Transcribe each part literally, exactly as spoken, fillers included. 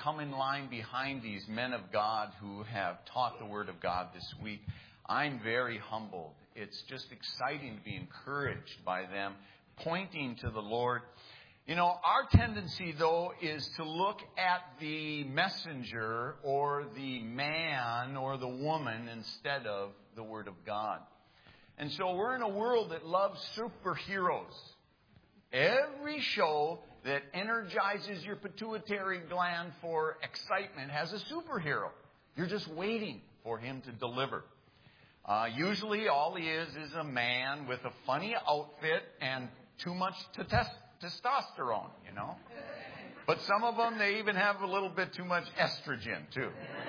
come in line behind these men of God who have taught the Word of God this week. I'm very humbled. It's just exciting to be encouraged by them, pointing to the Lord. You know, our tendency, though, is to look at the messenger or the man or the woman instead of the Word of God. And so we're in a world that loves superheroes. Every show that energizes your pituitary gland for excitement has a superhero. You're just waiting for him to deliver. Uh, usually all he is is a man with a funny outfit and too much to test. testosterone, you know. But some of them, they even have a little bit too much estrogen, too.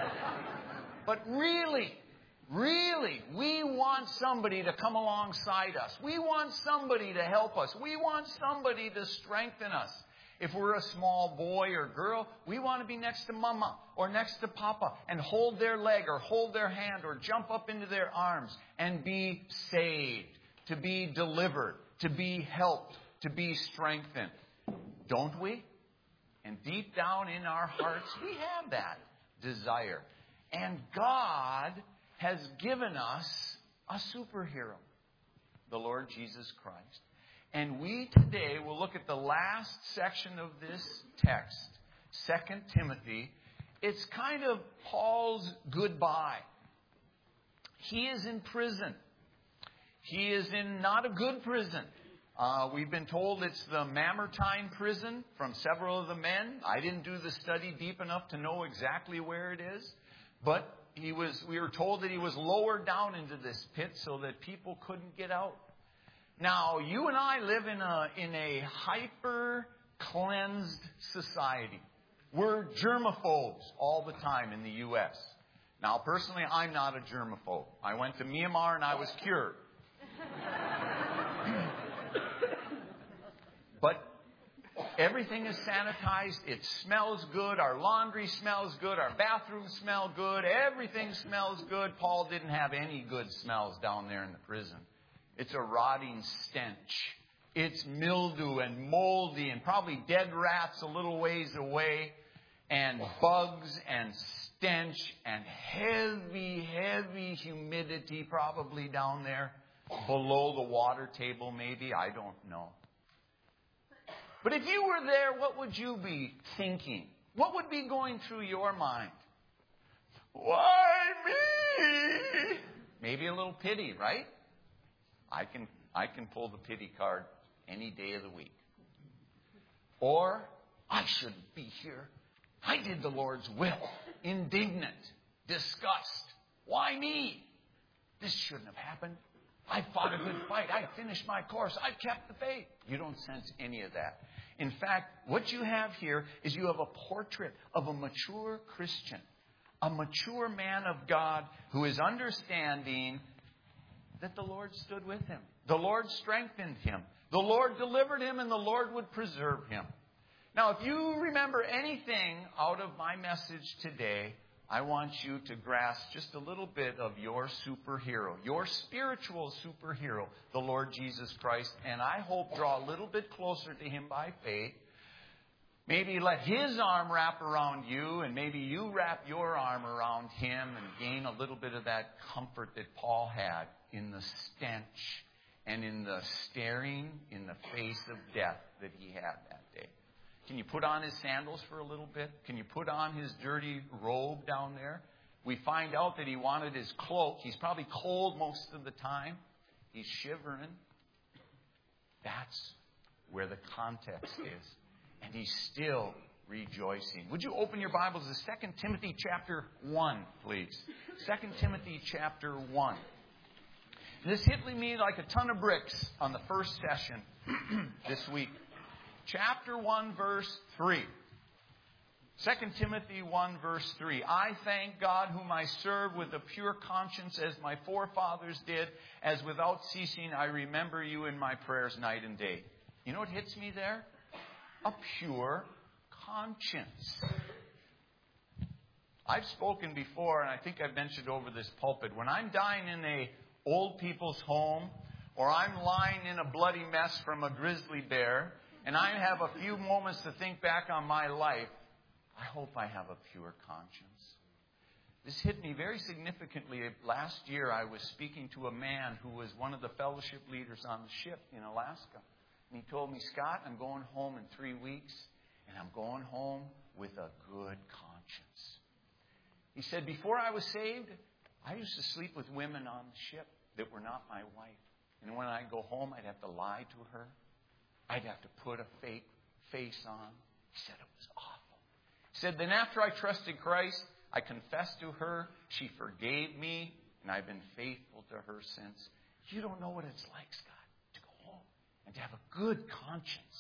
But really, really, we want somebody to come alongside us. We want somebody to help us. We want somebody to strengthen us. If we're a small boy or girl, we want to be next to mama or next to papa and hold their leg or hold their hand or jump up into their arms and be saved, to be delivered, to be helped, to be strengthened. Don't we? And deep down in our hearts, we have that desire. And God has given us a superhero, the Lord Jesus Christ. And we today will look at the last section of this text, Second Timothy. It's kind of Paul's goodbye. He is in prison. He is in not a good prison. Uh, we've been told it's the Mamertine prison from several of the men. I didn't do the study deep enough to know exactly where it is. But he was. we were told that he was lowered down into this pit so that people couldn't get out. Now, you and I live in a, in a hyper-cleansed society. We're germaphobes all the time in the U S. Now, personally, I'm not a germaphobe. I went to Myanmar and I was cured. But everything is sanitized. It smells good. Our laundry smells good. Our bathrooms smell good. Everything smells good. Paul didn't have any good smells down there in the prison. It's a rotting stench. It's mildew and moldy and probably dead rats a little ways away. And bugs and stench and heavy, heavy humidity probably down there. Below the water table maybe. I don't know. But if you were there, what would you be thinking? What would be going through your mind? Why me? Maybe a little pity, right? I can I can pull the pity card any day of the week. Or, I shouldn't be here. I did the Lord's will. Indignant. Disgust. Why me? This shouldn't have happened. I fought a good fight. I finished my course. I kept the faith. You don't sense any of that. In fact, what you have here is you have a portrait of a mature Christian, a mature man of God who is understanding that the Lord stood with him. The Lord strengthened him. The Lord delivered him, and the Lord would preserve him. Now, if you remember anything out of my message today, I want you to grasp just a little bit of your superhero, your spiritual superhero, the Lord Jesus Christ, and I hope draw a little bit closer to him by faith. Maybe let his arm wrap around you, and maybe you wrap your arm around him and gain a little bit of that comfort that Paul had in the stench and in the staring in the face of death that he had that day. Can you put on his sandals for a little bit? Can you put on his dirty robe down there? We find out that he wanted his cloak. He's probably cold most of the time. He's shivering. That's where the context is. And he's still rejoicing. Would you open your Bibles to Second Timothy chapter one, please? Second Timothy chapter one. This hit me like a ton of bricks on the first session this week. Chapter one, verse three. Second Timothy one, verse three. I thank God whom I serve with a pure conscience as my forefathers did, as without ceasing I remember you in my prayers night and day. You know what hits me there? A pure conscience. I've spoken before, and I think I've mentioned over this pulpit, when I'm dying in a old people's home, or I'm lying in a bloody mess from a grizzly bear, and I have a few moments to think back on my life, I hope I have a pure conscience. This hit me very significantly. Last year, I was speaking to a man who was one of the fellowship leaders on the ship in Alaska. And he told me, Scott, I'm going home in three weeks, and I'm going home with a good conscience. He said, before I was saved, I used to sleep with women on the ship that were not my wife. And when I'd go home, I'd have to lie to her. I'd have to put a fake face on. He said it was awful. He said, then after I trusted Christ, I confessed to her. She forgave me, and I've been faithful to her since. You don't know what it's like, Scott, to go home and to have a good conscience.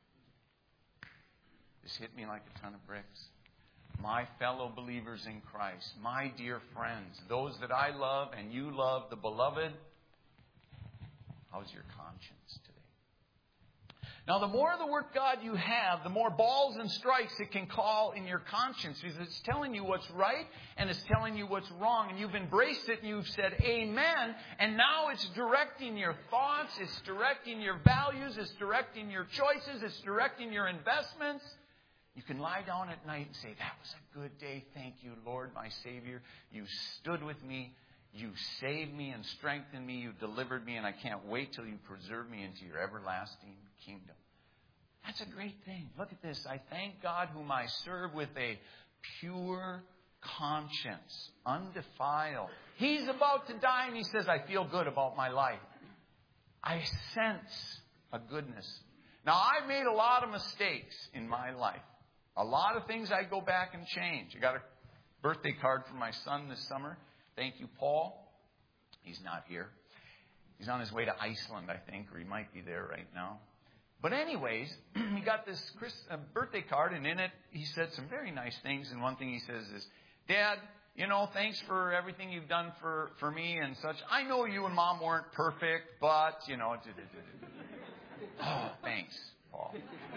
This hit me like a ton of bricks. My fellow believers in Christ, my dear friends, those that I love and you love, the beloved, how's your conscience today? Now, the more of the Word of God you have, the more balls and strikes it can call in your conscience. Because it's telling you what's right and it's telling you what's wrong. And you've embraced it and you've said, amen. And now it's directing your thoughts. It's directing your values. It's directing your choices. It's directing your investments. You can lie down at night and say, that was a good day. Thank you, Lord, my Savior. You stood with me. You saved me and strengthened me. You delivered me. And I can't wait till you preserve me into your everlasting kingdom. That's a great thing. Look at this. I thank God whom I serve with a pure conscience, undefiled. He's about to die and he says, I feel good about my life. I sense a goodness. Now, I've made a lot of mistakes in my life. A lot of things I go back and change. I got a birthday card from my son this summer. Thank you, Paul. He's not here. He's on his way to Iceland, I think, or he might be there right now. But anyways, he got this Chris, uh, birthday card, and in it he said some very nice things. And one thing he says is, Dad, you know, thanks for everything you've done for, for me and such. I know you and Mom weren't perfect, but, you know. Oh, thanks, Paul.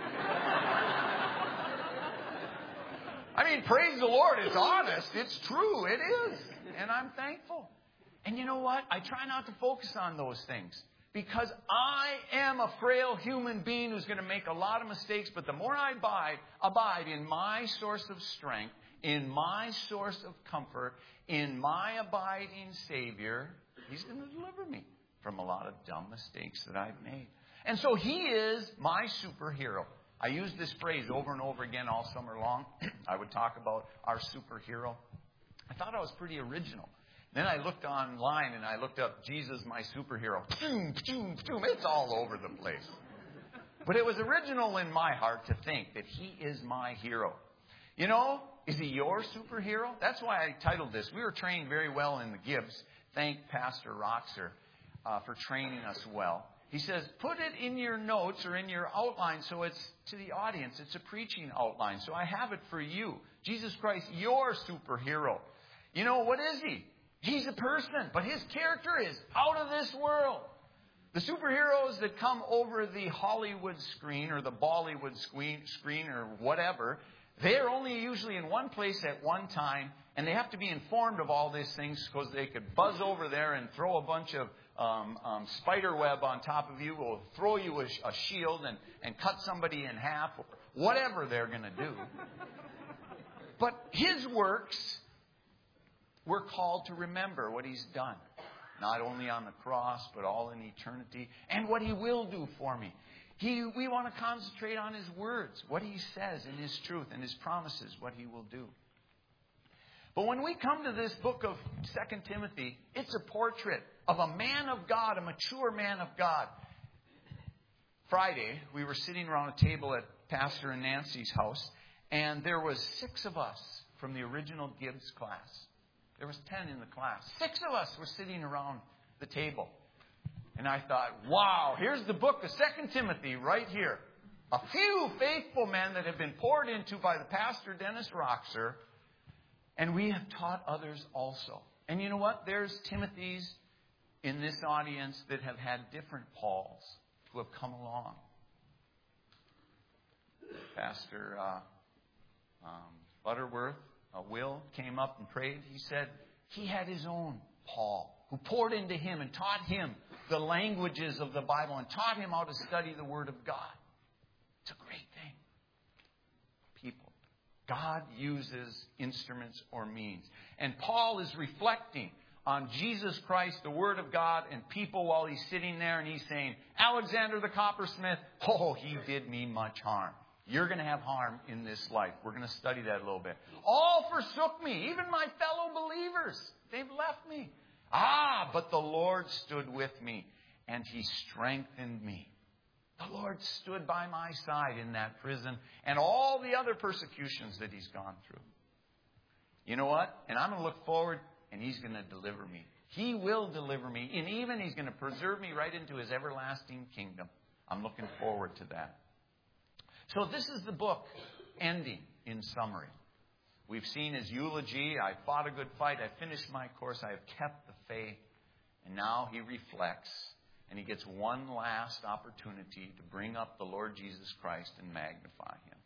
I mean, praise the Lord. It's honest. It's true. It is. And I'm thankful. And you know what? I try not to focus on those things. Because I am a frail human being who's going to make a lot of mistakes. But the more I abide, abide in my source of strength, in my source of comfort, in my abiding Savior, He's going to deliver me from a lot of dumb mistakes that I've made. And so He is my superhero. I use this phrase over and over again all summer long. I would talk about our superhero. I thought I was pretty original. Then I looked online and I looked up Jesus, my superhero. It's all over the place. But it was original in my heart to think that He is my hero. You know, is He your superhero? That's why I titled this. We were trained very well in the Gibbs. Thank Pastor Roxer uh, for training us well. He says, put it in your notes or in your outline so it's to the audience. It's a preaching outline. So I have it for you. Jesus Christ, your superhero. You know, what is He? He's a person, but His character is out of this world. The superheroes that come over the Hollywood screen or the Bollywood screen, screen or whatever, they're only usually in one place at one time, and they have to be informed of all these things because they could buzz over there and throw a bunch of um, um, spider web on top of you, or throw you a, a shield and, and cut somebody in half, or whatever they're going to do. But His works, we're called to remember what He's done. Not only on the cross, but all in eternity. And what He will do for me. He, we want to concentrate on His words. What He says in His truth and His promises. What He will do. But when we come to this book of Second Timothy, it's a portrait of a man of God. A mature man of God. Friday, we were sitting around a table at Pastor and Nancy's house. And there was six of us from the original Gibbs class. There was ten in the class. Six of us were sitting around the table. And I thought, wow, here's the book of Second Timothy right here. A few faithful men that have been poured into by the pastor, Dennis Roxer. And we have taught others also. And you know what? There's Timothys in this audience that have had different Pauls who have come along. Pastor uh, um, Butterworth. Uh, Will came up and prayed. He said he had his own Paul who poured into him and taught him the languages of the Bible and taught him how to study the Word of God. It's a great thing. People. God uses instruments or means. And Paul is reflecting on Jesus Christ, the Word of God, and people while he's sitting there, and he's saying, Alexander the coppersmith, oh, he did me much harm. You're going to have harm in this life. We're going to study that a little bit. All forsook me, even my fellow believers. They've left me. Ah, but the Lord stood with me, and he strengthened me. The Lord stood by my side in that prison and all the other persecutions that he's gone through. You know what? And I'm going to look forward, and he's going to deliver me. He will deliver me, and even he's going to preserve me right into his everlasting kingdom. I'm looking forward to that. So this is the book ending in summary. We've seen his eulogy. I fought a good fight. I finished my course. I have kept the faith. And now he reflects. And he gets one last opportunity to bring up the Lord Jesus Christ and magnify him.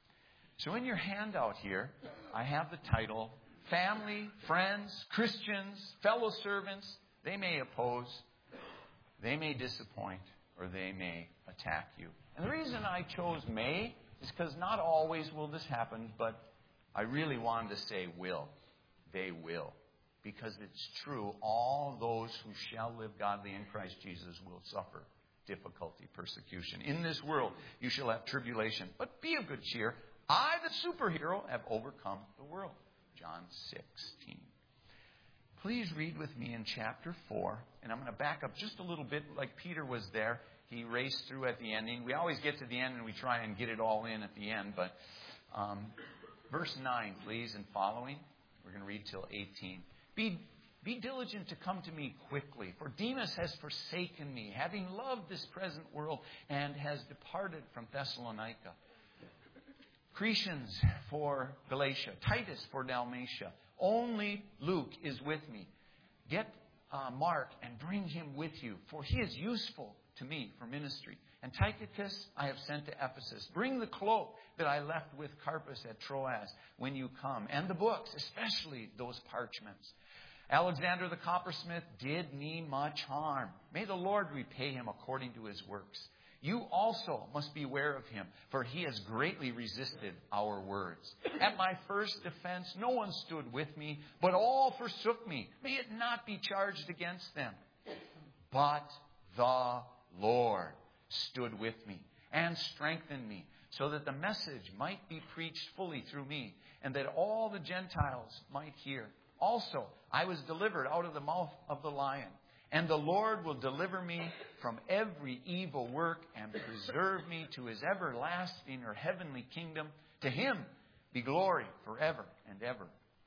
So in your handout here, I have the title, Family, Friends, Christians, Fellow Servants. They may oppose, they may disappoint, or they may attack you. And the reason I chose may is because not always will this happen, but I really wanted to say will. They will. Because it's true, all those who shall live godly in Christ Jesus will suffer difficulty, persecution. In this world you shall have tribulation, but be of good cheer. I, the superhero, have overcome the world. John sixteen. Please read with me in chapter four. And I'm going to back up just a little bit like Peter was there. He raced through at the ending. We always get to the end and we try and get it all in at the end. But um, verse nine, please, and following. We're going to read till eighteen. Be, be diligent to come to me quickly, for Demas has forsaken me, having loved this present world, and has departed from Thessalonica. Crescens for Galatia, Titus for Dalmatia. Only Luke is with me. Get uh, Mark and bring him with you, for he is useful to me for ministry. And Tychicus I have sent to Ephesus. Bring the cloak that I left with Carpus at Troas when you come, and the books, especially those parchments. Alexander the coppersmith did me much harm. May the Lord repay him according to his works. You also must beware of him, for he has greatly resisted our words. At my first defense, no one stood with me, but all forsook me. May it not be charged against them. But the Lord stood with me and strengthened me, so that the message might be preached fully through me, and that all the Gentiles might hear. Also, I was delivered out of the mouth of the lion. And the Lord will deliver me from every evil work and preserve me to his everlasting or heavenly kingdom. To him be glory forever and ever.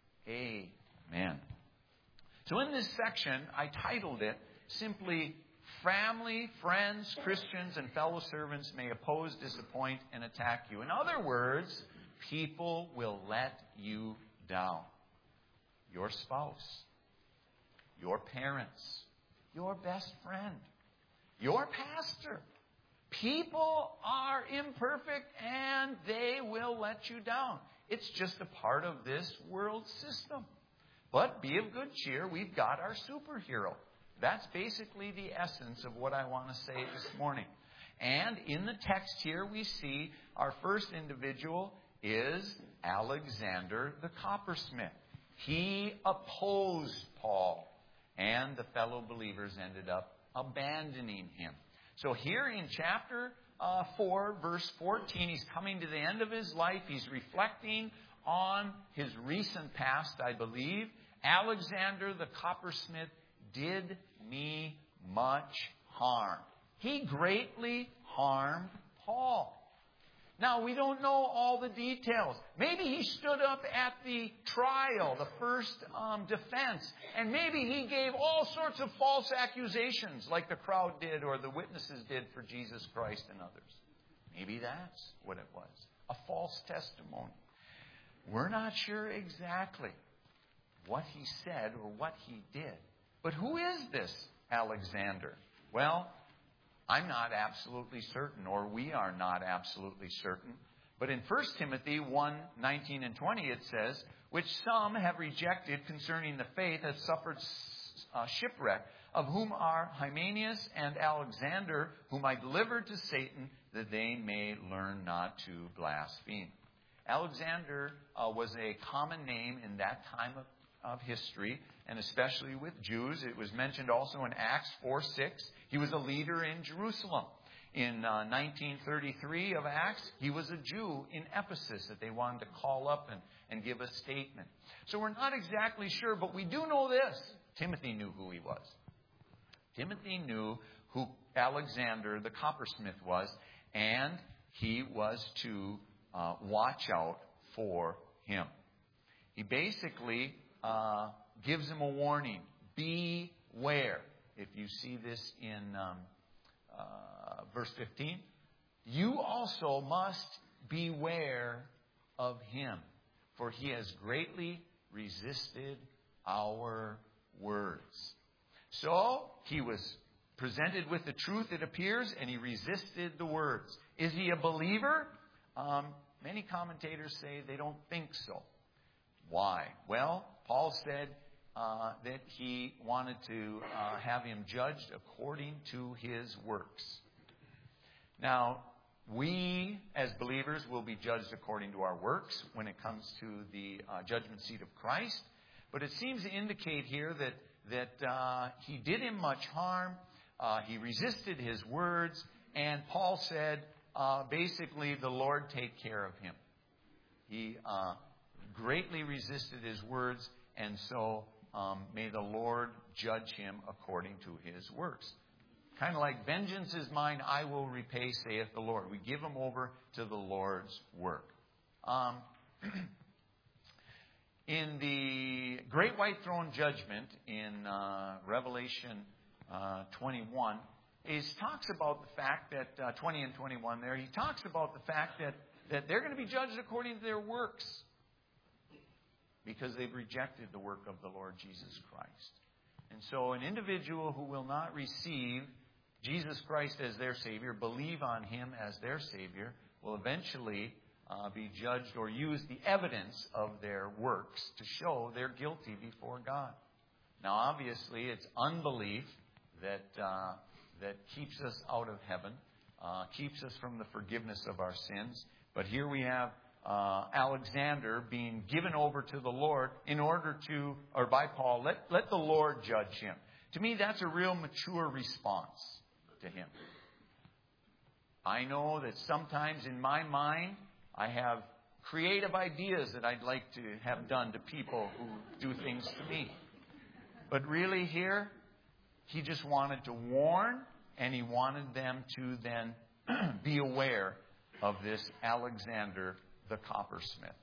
Amen. So in this section, I titled it simply, Family, Friends, Christians, and Fellow Servants may oppose, disappoint, and attack you. In other words, people will let you down. Your spouse, your parents, your best friend, your pastor. People are imperfect and they will let you down. It's just a part of this world system. But be of good cheer, we've got our superhero. That's basically the essence of what I want to say this morning. And in the text here we see our first individual is Alexander the coppersmith. He opposed Paul, and the fellow believers ended up abandoning him. So here in chapter uh, four, verse fourteen, he's coming to the end of his life. He's reflecting on his recent past, I believe. Alexander the coppersmith did me much harm. He greatly harmed Paul. Now, we don't know all the details. Maybe he stood up at the trial, the first um, defense, and maybe he gave all sorts of false accusations like the crowd did or the witnesses did for Jesus Christ and others. Maybe that's what it was, a false testimony. We're not sure exactly what he said or what he did. But who is this Alexander? Well, I'm not absolutely certain, or we are not absolutely certain. But in First Timothy one, nineteen and twenty, it says, which some have rejected concerning the faith, have suffered uh, shipwreck, of whom are Hymenaeus and Alexander, whom I delivered to Satan, that they may learn not to blaspheme. Alexander uh, was a common name in that time of, of history, and especially with Jews. It was mentioned also in Acts four six. He was a leader in Jerusalem. In uh, nineteen thirty-three of Acts, he was a Jew in Ephesus that they wanted to call up and, and give a statement. So we're not exactly sure, but we do know this. Timothy knew who he was. Timothy knew who Alexander the coppersmith was, and he was to uh, watch out for him. He basically uh, gives him a warning. Beware. If you see this in um, uh, verse fifteen, you also must beware of him, for he has greatly resisted our words. So he was presented with the truth, it appears, and he resisted the words. Is he a believer? Um, many commentators say they don't think so. Why? Well, Paul said uh, that he wanted to uh, have him judged according to his works. Now, we as believers will be judged according to our works when it comes to the uh, judgment seat of Christ. But it seems to indicate here that that uh, he did him much harm. Uh, he resisted his words. And Paul said, uh, basically, the Lord take care of him. He uh, greatly resisted his words. And so um, may the Lord judge him according to his works. Kind of like, vengeance is mine, I will repay, saith the Lord. We give him over to the Lord's work. Um In the Great White Throne Judgment in uh, Revelation uh, twenty-one, he talks about the fact that, uh, twenty and twenty-one there, he talks about the fact that, that they're going to be judged according to their works because they've rejected the work of the Lord Jesus Christ. And so an individual who will not receive Jesus Christ as their Savior, believe on Him as their Savior, will eventually Uh, be judged or use the evidence of their works to show they're guilty before God. Now, obviously, it's unbelief that uh, that keeps us out of heaven, uh, keeps us from the forgiveness of our sins. But here we have uh, Alexander being given over to the Lord in order to, or by Paul, let, let the Lord judge him. To me, that's a real mature response to him. I know that sometimes in my mind, I have creative ideas that I'd like to have done to people who do things to me. But really here, he just wanted to warn, and he wanted them to then be aware of this Alexander the coppersmith.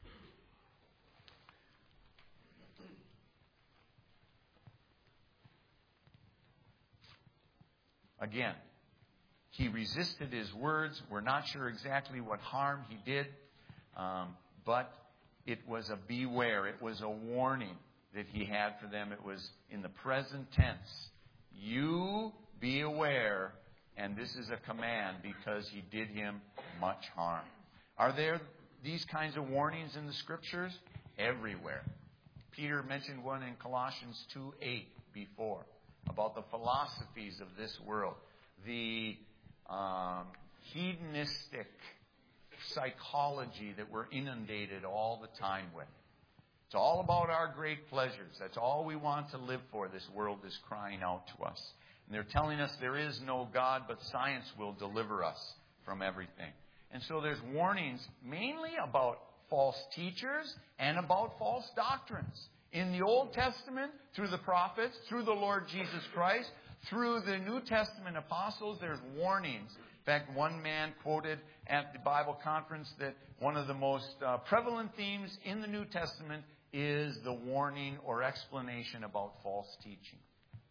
Again, he resisted his words. We're not sure exactly what harm he did, um, but it was a beware. It was a warning that he had for them. It was in the present tense. You be aware, and this is a command because he did him much harm. Are there these kinds of warnings in the Scriptures? Everywhere. Peter mentioned one in Colossians two eight before about the philosophies of this world. The Um, hedonistic psychology that we're inundated all the time with. It's all about our great pleasures. That's all we want to live for. This world is crying out to us. And they're telling us there is no God, but science will deliver us from everything. And so there's warnings mainly about false teachers and about false doctrines. In the Old Testament, through the prophets, through the Lord Jesus Christ, through the New Testament apostles, there's warnings. In fact, one man quoted at the Bible conference that one of the most uh, prevalent themes in the New Testament is the warning or explanation about false teaching.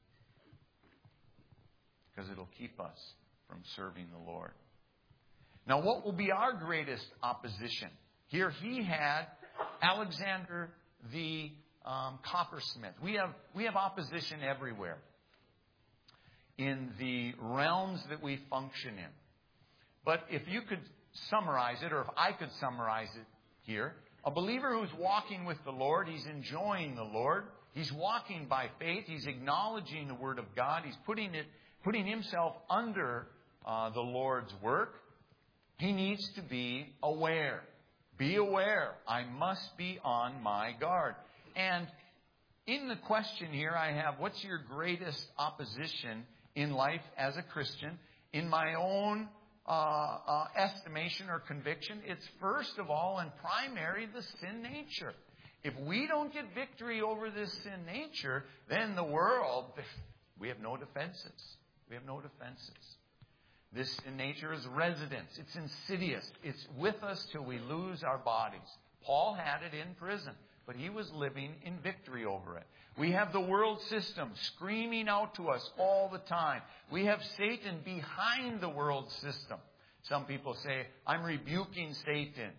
Because it'll keep us from serving the Lord. Now, what will be our greatest opposition? Here he had Alexander the um, coppersmith. We have, we have opposition everywhere in the realms that we function in. But if you could summarize it, or if I could summarize it here, a believer who's walking with the Lord, he's enjoying the Lord, he's walking by faith, he's acknowledging the Word of God, he's putting it, putting himself under uh, the Lord's work. He needs to be aware. Be aware. I must be on my guard. And in the question here I have, what's your greatest opposition in life as a Christian? In my own uh, uh, estimation or conviction, it's first of all and primary the sin nature. If we don't get victory over this sin nature, then the world, we have no defenses. We have no defenses. This sin nature is residence. It's insidious. It's with us till we lose our bodies. Paul had it in prison, but he was living in victory over it. We have the world system screaming out to us all the time. We have Satan behind the world system. Some people say, I'm rebuking Satan.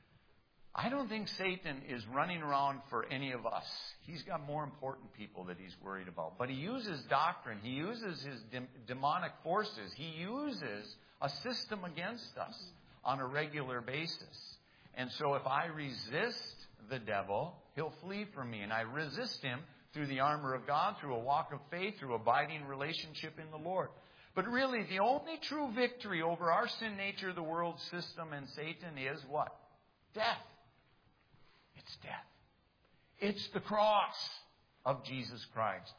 I don't think Satan is running around for any of us. He's got more important people that he's worried about. But he uses doctrine. He uses his de- demonic forces. He uses a system against us on a regular basis. And so if I resist the devil, he'll flee from me. And I resist him through the armor of God, through a walk of faith, through abiding relationship in the Lord. But really, the only true victory over our sin nature, the world system, and Satan is what? Death. It's death. It's the cross of Jesus Christ.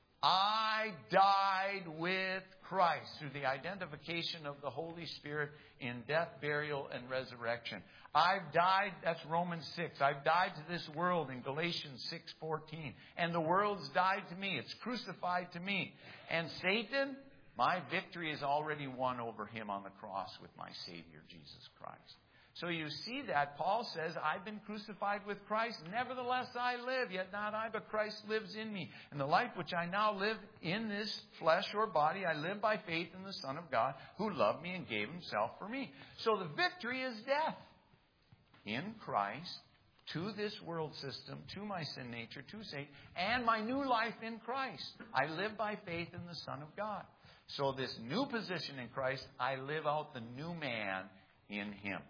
I died with Christ through the identification of the Holy Spirit in death, burial, and resurrection. I've died, that's Romans six. I've died to this world in Galatians six fourteen. And the world's died to me. It's crucified to me. And Satan, my victory is already won over him on the cross with my Savior, Jesus Christ. So you see that Paul says, I've been crucified with Christ. Nevertheless, I live. Yet not I, but Christ lives in me. And the life which I now live in this flesh or body, I live by faith in the Son of God, who loved me and gave himself for me. So the victory is death in Christ to this world system, to my sin nature, to Satan, and my new life in Christ. I live by faith in the Son of God. So this new position in Christ, I live out the new man in him.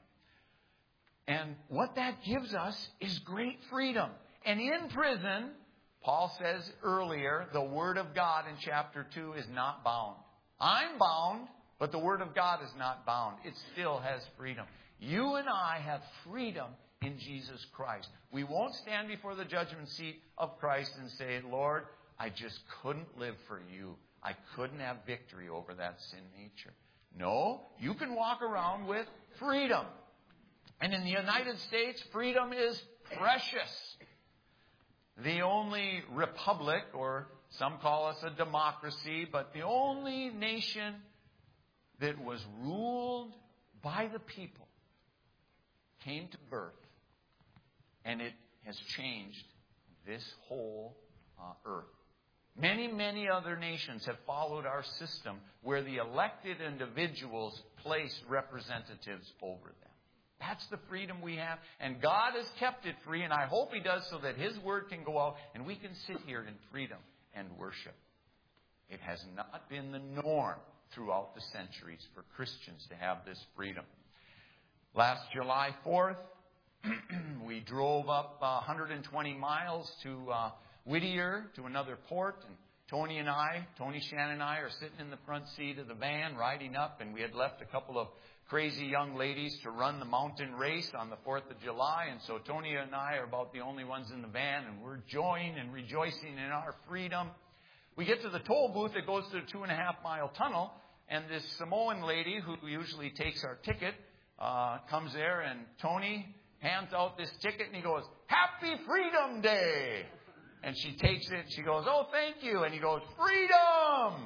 And what that gives us is great freedom. And in prison, Paul says earlier, the Word of God in chapter two is not bound. I'm bound, but the Word of God is not bound. It still has freedom. You and I have freedom in Jesus Christ. We won't stand before the judgment seat of Christ and say, Lord, I just couldn't live for you. I couldn't have victory over that sin nature. No, you can walk around with freedom. And in the United States, freedom is precious. The only republic, or some call us a democracy, but the only nation that was ruled by the people came to birth. And it has changed this whole uh, earth. Many, many other nations have followed our system where the elected individuals place representatives over them. That's the freedom we have. And God has kept it free, and I hope He does so that His Word can go out and we can sit here in freedom and worship. It has not been the norm throughout the centuries for Christians to have this freedom. Last July fourth, we drove up uh, one hundred twenty miles to uh, Whittier, to another port, and Tony and I, Tony Shannon and I are sitting in the front seat of the van riding up, and we had left a couple of crazy young ladies to run the mountain race on the fourth of July, and so Tony and I are about the only ones in the van, and we're enjoying and rejoicing in our freedom. We get to the toll booth that goes to the two and a half mile tunnel, and this Samoan lady who usually takes our ticket uh, comes there, and Tony hands out this ticket, and he goes, "Happy Freedom Day!" And she takes it, and she goes, "Oh, thank you." And he goes, "Freedom!"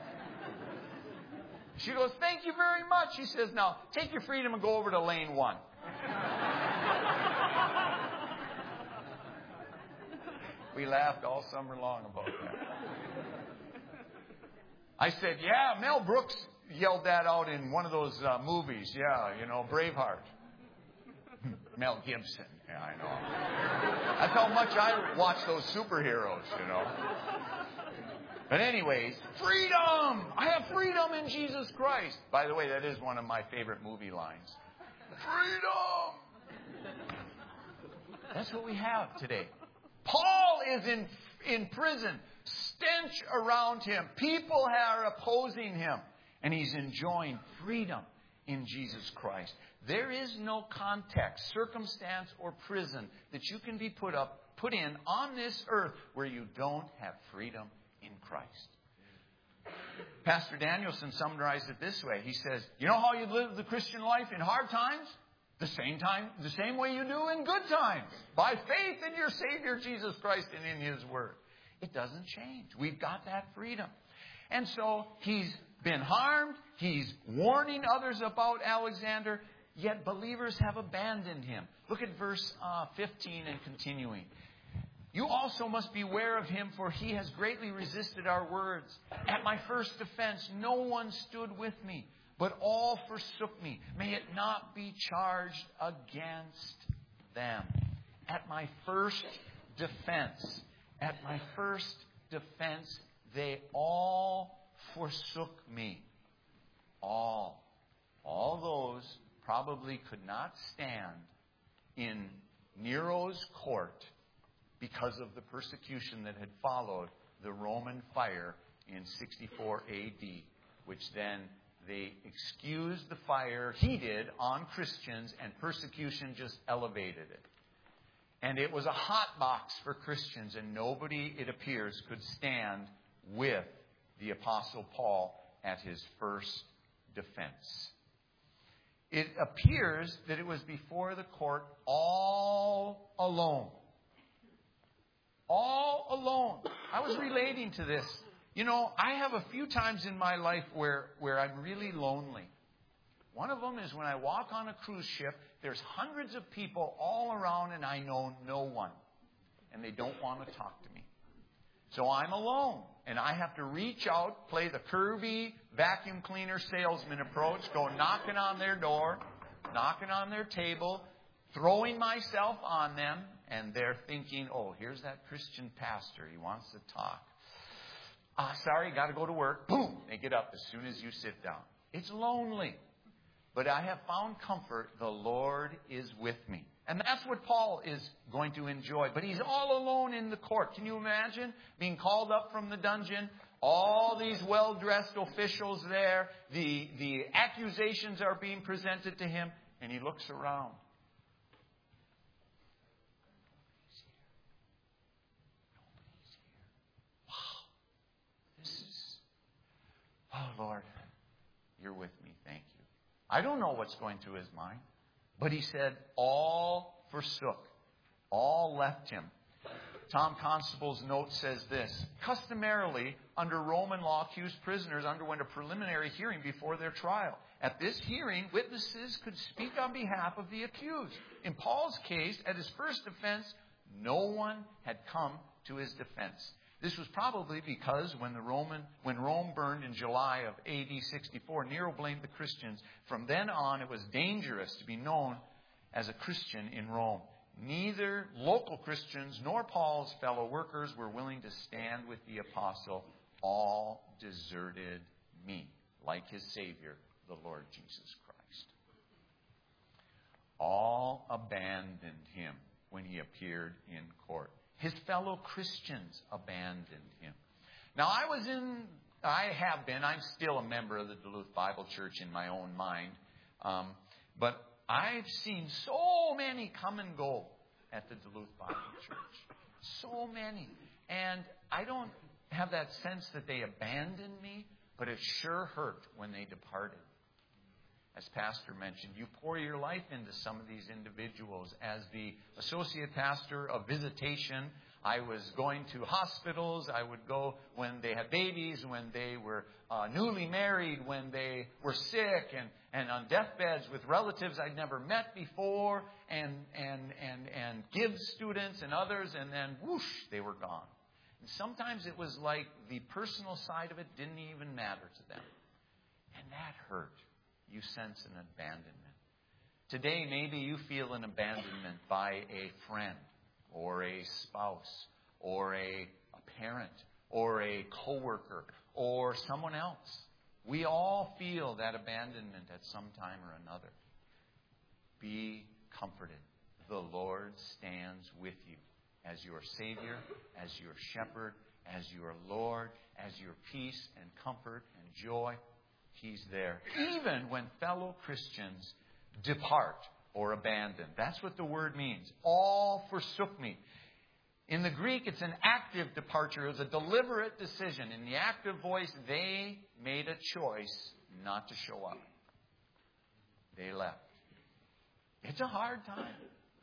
She goes, "Thank you very much." He says, "Now, take your freedom and go over to lane one." We laughed all summer long about that. I said, "Yeah, Mel Brooks yelled that out in one of those uh, movies. Yeah, you know, Braveheart." Mel Gibson. Yeah, I know. That's how much I watch those superheroes, you know. But anyways, freedom! I have freedom in Jesus Christ. By the way, that is one of my favorite movie lines. Freedom! That's what we have today. Paul is in, in prison. Stench around him. People are opposing him. And he's enjoying freedom in Jesus Christ. There is no context, circumstance, or prison that you can be put up, put in on this earth where you don't have freedom in Christ. Pastor Danielson summarized it this way. He says, you know how you live the Christian life in hard times? The same time, the same way you do in good times. By faith in your Savior Jesus Christ and in His Word. It doesn't change. We've got that freedom. And so he's been harmed. He's warning others about Alexander. Yet believers have abandoned him. Look at verse uh, fifteen and continuing. You also must beware of him, for he has greatly resisted our words. At my first defense, no one stood with me, but all forsook me. May it not be charged against them. At my first defense, at my first defense, they all forsook me. All. All those probably could not stand in Nero's court because of the persecution that had followed the Roman fire in sixty-four A D, which then they excused the fire he did on Christians, and persecution just elevated it. And it was a hot box for Christians, and nobody, it appears, could stand with the Apostle Paul at his first defense. It appears that it was before the court all alone. All alone. I was relating to this. You know, I have a few times in my life where, where I'm really lonely. One of them is when I walk on a cruise ship, there's hundreds of people all around and I know no one. And they don't want to talk to me. So I'm alone. And I have to reach out, play the curvy vacuum cleaner salesman approach, go knocking on their door, knocking on their table, throwing myself on them, and they're thinking, oh, here's that Christian pastor. He wants to talk. Ah, sorry, got to go to work. Boom, they get up as soon as you sit down. It's lonely. But I have found comfort. The Lord is with me. And that's what Paul is going to enjoy. But he's all alone in the court. Can you imagine being called up from the dungeon? All these well-dressed officials there. The, the accusations are being presented to him. And he looks around. Oh, Lord, you're with me. Thank you. I don't know what's going through his mind. But he said, all forsook. All left him. Tom Constable's note says this. Customarily, under Roman law, accused prisoners underwent a preliminary hearing before their trial. At this hearing, witnesses could speak on behalf of the accused. In Paul's case, at his first defense, no one had come to his defense. This was probably because when the Roman, when Rome burned in July of A D sixty-four, Nero blamed the Christians. From then on, it was dangerous to be known as a Christian in Rome. Neither local Christians nor Paul's fellow workers were willing to stand with the apostle. All deserted me, like his Savior, the Lord Jesus Christ. All abandoned him when he appeared in court. His fellow Christians abandoned him. Now, I was in, I have been, I'm still a member of the Duluth Bible Church in my own mind. Um, but I've seen so many come and go at the Duluth Bible Church. So many. And I don't have that sense that they abandoned me, but it sure hurt when they departed. As Pastor mentioned, you pour your life into some of these individuals. As the associate pastor of visitation, I was going to hospitals. I would go when they had babies, when they were uh, newly married, when they were sick, and, and on deathbeds with relatives I'd never met before, and, and, and, and give students and others, and then whoosh, they were gone. And sometimes it was like the personal side of it didn't even matter to them. And that hurt. You sense an abandonment. Today, maybe you feel an abandonment by a friend or a spouse or a, a parent or a coworker or someone else. We all feel that abandonment at some time or another. Be comforted. The Lord stands with you as your Savior, as your shepherd, as your Lord, as your peace and comfort and joy. He's there. Even when fellow Christians depart or abandon. That's what the word means. All forsook me. In the Greek, it's an active departure. It was a deliberate decision. In the active voice, they made a choice not to show up. They left. It's a hard time.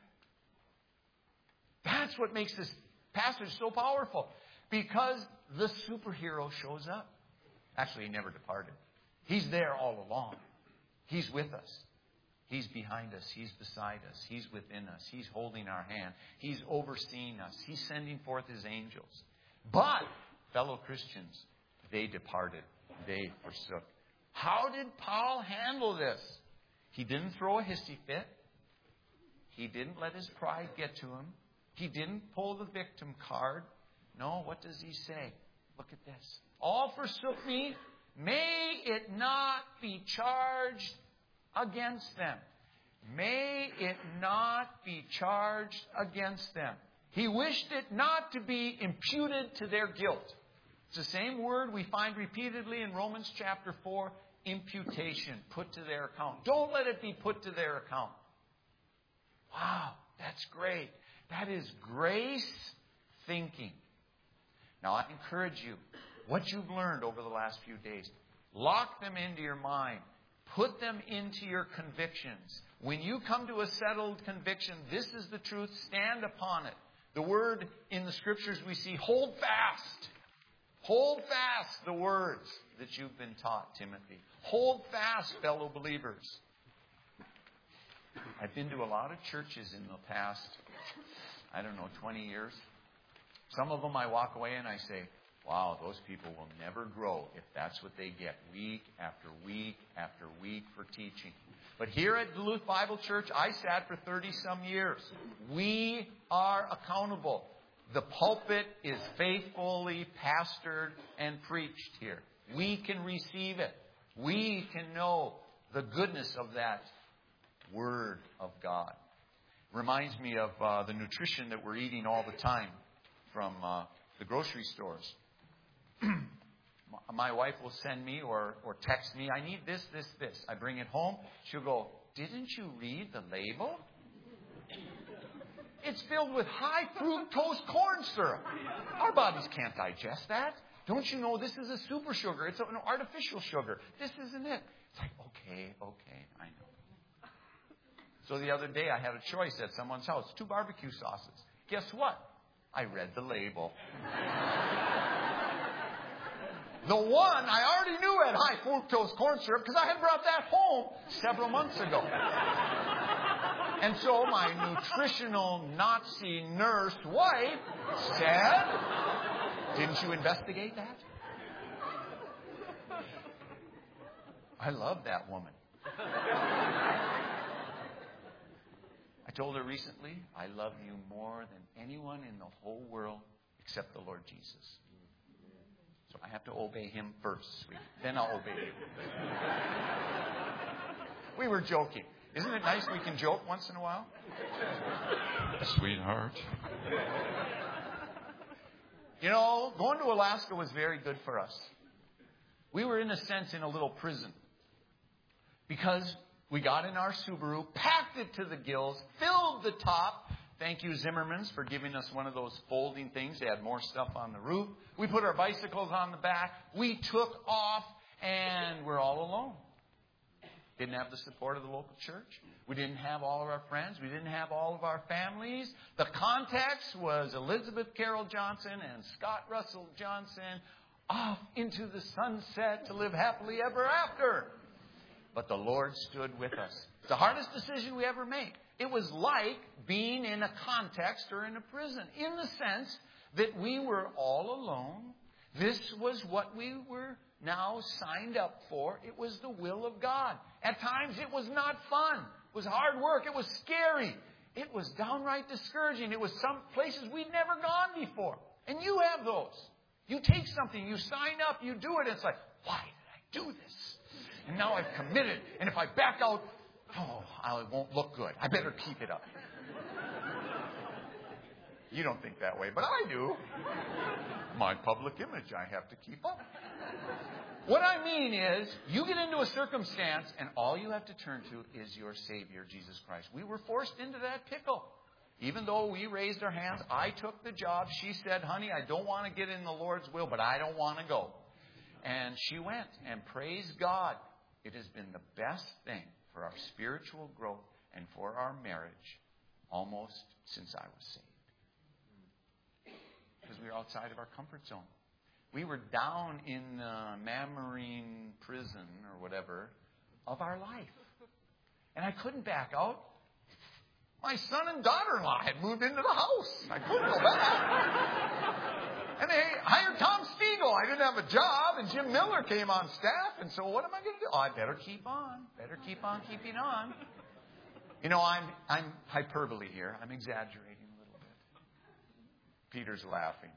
That's what makes this passage so powerful. Because the superhero shows up. Actually, he never departed. He's there all along. He's with us. He's behind us. He's beside us. He's within us. He's holding our hand. He's overseeing us. He's sending forth His angels. But, fellow Christians, they departed. They forsook. How did Paul handle this? He didn't throw a hissy fit. He didn't let his pride get to him. He didn't pull the victim card. No, what does he say? Look at this. All forsook me. May it not be charged against them. May it not be charged against them. He wished it not to be imputed to their guilt. It's the same word we find repeatedly in Romans chapter four, imputation, put to their account. Don't let it be put to their account. Wow, that's great. That is grace thinking. Now, I encourage you, what you've learned over the last few days, lock them into your mind. Put them into your convictions. When you come to a settled conviction, this is the truth, stand upon it. The word in the Scriptures we see, hold fast. Hold fast the words that you've been taught, Timothy. Hold fast, fellow believers. I've been to a lot of churches in the past, I don't know, twenty years. Some of them I walk away and I say, wow, those people will never grow if that's what they get week after week after week for teaching. But here at Duluth Bible Church, I sat for thirty-some years. We are accountable. The pulpit is faithfully pastored and preached here. We can receive it. We can know the goodness of that Word of God. Reminds me of uh, the nutrition that we're eating all the time from uh, the grocery stores. My wife will send me or, or text me, I need this, this, this. I bring it home. She'll go, didn't you read the label? It's filled with high fructose corn syrup. Our bodies can't digest that. Don't you know this is a super sugar? It's an artificial sugar. This isn't it. It's like, okay, okay, I know. So the other day I had a choice at someone's house. Two barbecue sauces. Guess what? I read the label. The one I already knew had high fructose corn syrup because I had brought that home several months ago. And so my nutritional Nazi nurse wife said, didn't you investigate that? I love that woman. I told her recently, I love you more than anyone in the whole world except the Lord Jesus. So I have to obey Him first, sweet. Then I'll obey you. We were joking. Isn't it nice we can joke once in a while? Sweetheart. You know, going to Alaska was very good for us. We were, in a sense, in a little prison. Because we got in our Subaru, packed it to the gills, filled the top. Thank you, Zimmermans, for giving us one of those folding things. They had more stuff on the roof. We put our bicycles on the back. We took off, and we're all alone. Didn't have the support of the local church. We didn't have all of our friends. We didn't have all of our families. The context was Elizabeth Carroll Johnson and Scott Russell Johnson off into the sunset to live happily ever after. But the Lord stood with us. It's the hardest decision we ever make. It was like being in a context or in a prison, in the sense that we were all alone. This was what we were now signed up for. It was the will of God. At times it was not fun. It was hard work. It was scary. It was downright discouraging. It was some places we'd never gone before. And you have those. You take something, you sign up, you do it. It's like, why did I do this? And now I've committed. And if I back out, oh, I won't look good. I better keep it up. You don't think that way, but I do. My public image I have to keep up. What I mean is, you get into a circumstance and all you have to turn to is your Savior, Jesus Christ. We were forced into that pickle. Even though we raised our hands, I took the job. She said, honey, I don't want to get in the Lord's will, but I don't want to go. And she went. And praise God, it has been the best thing for our spiritual growth and for our marriage almost since I was saved. Because we were outside of our comfort zone. We were down in the Mamarine prison or whatever of our life. And I couldn't back out. My son and daughter-in-law had moved into the house. I couldn't go back. And they hired Tom Spiegel. I didn't have a job. And Jim Miller came on staff. And so what am I going to do? Oh, I better keep on. Better keep on keeping on. You know, I'm, I'm hyperbole here. I'm exaggerating a little bit. Peter's laughing.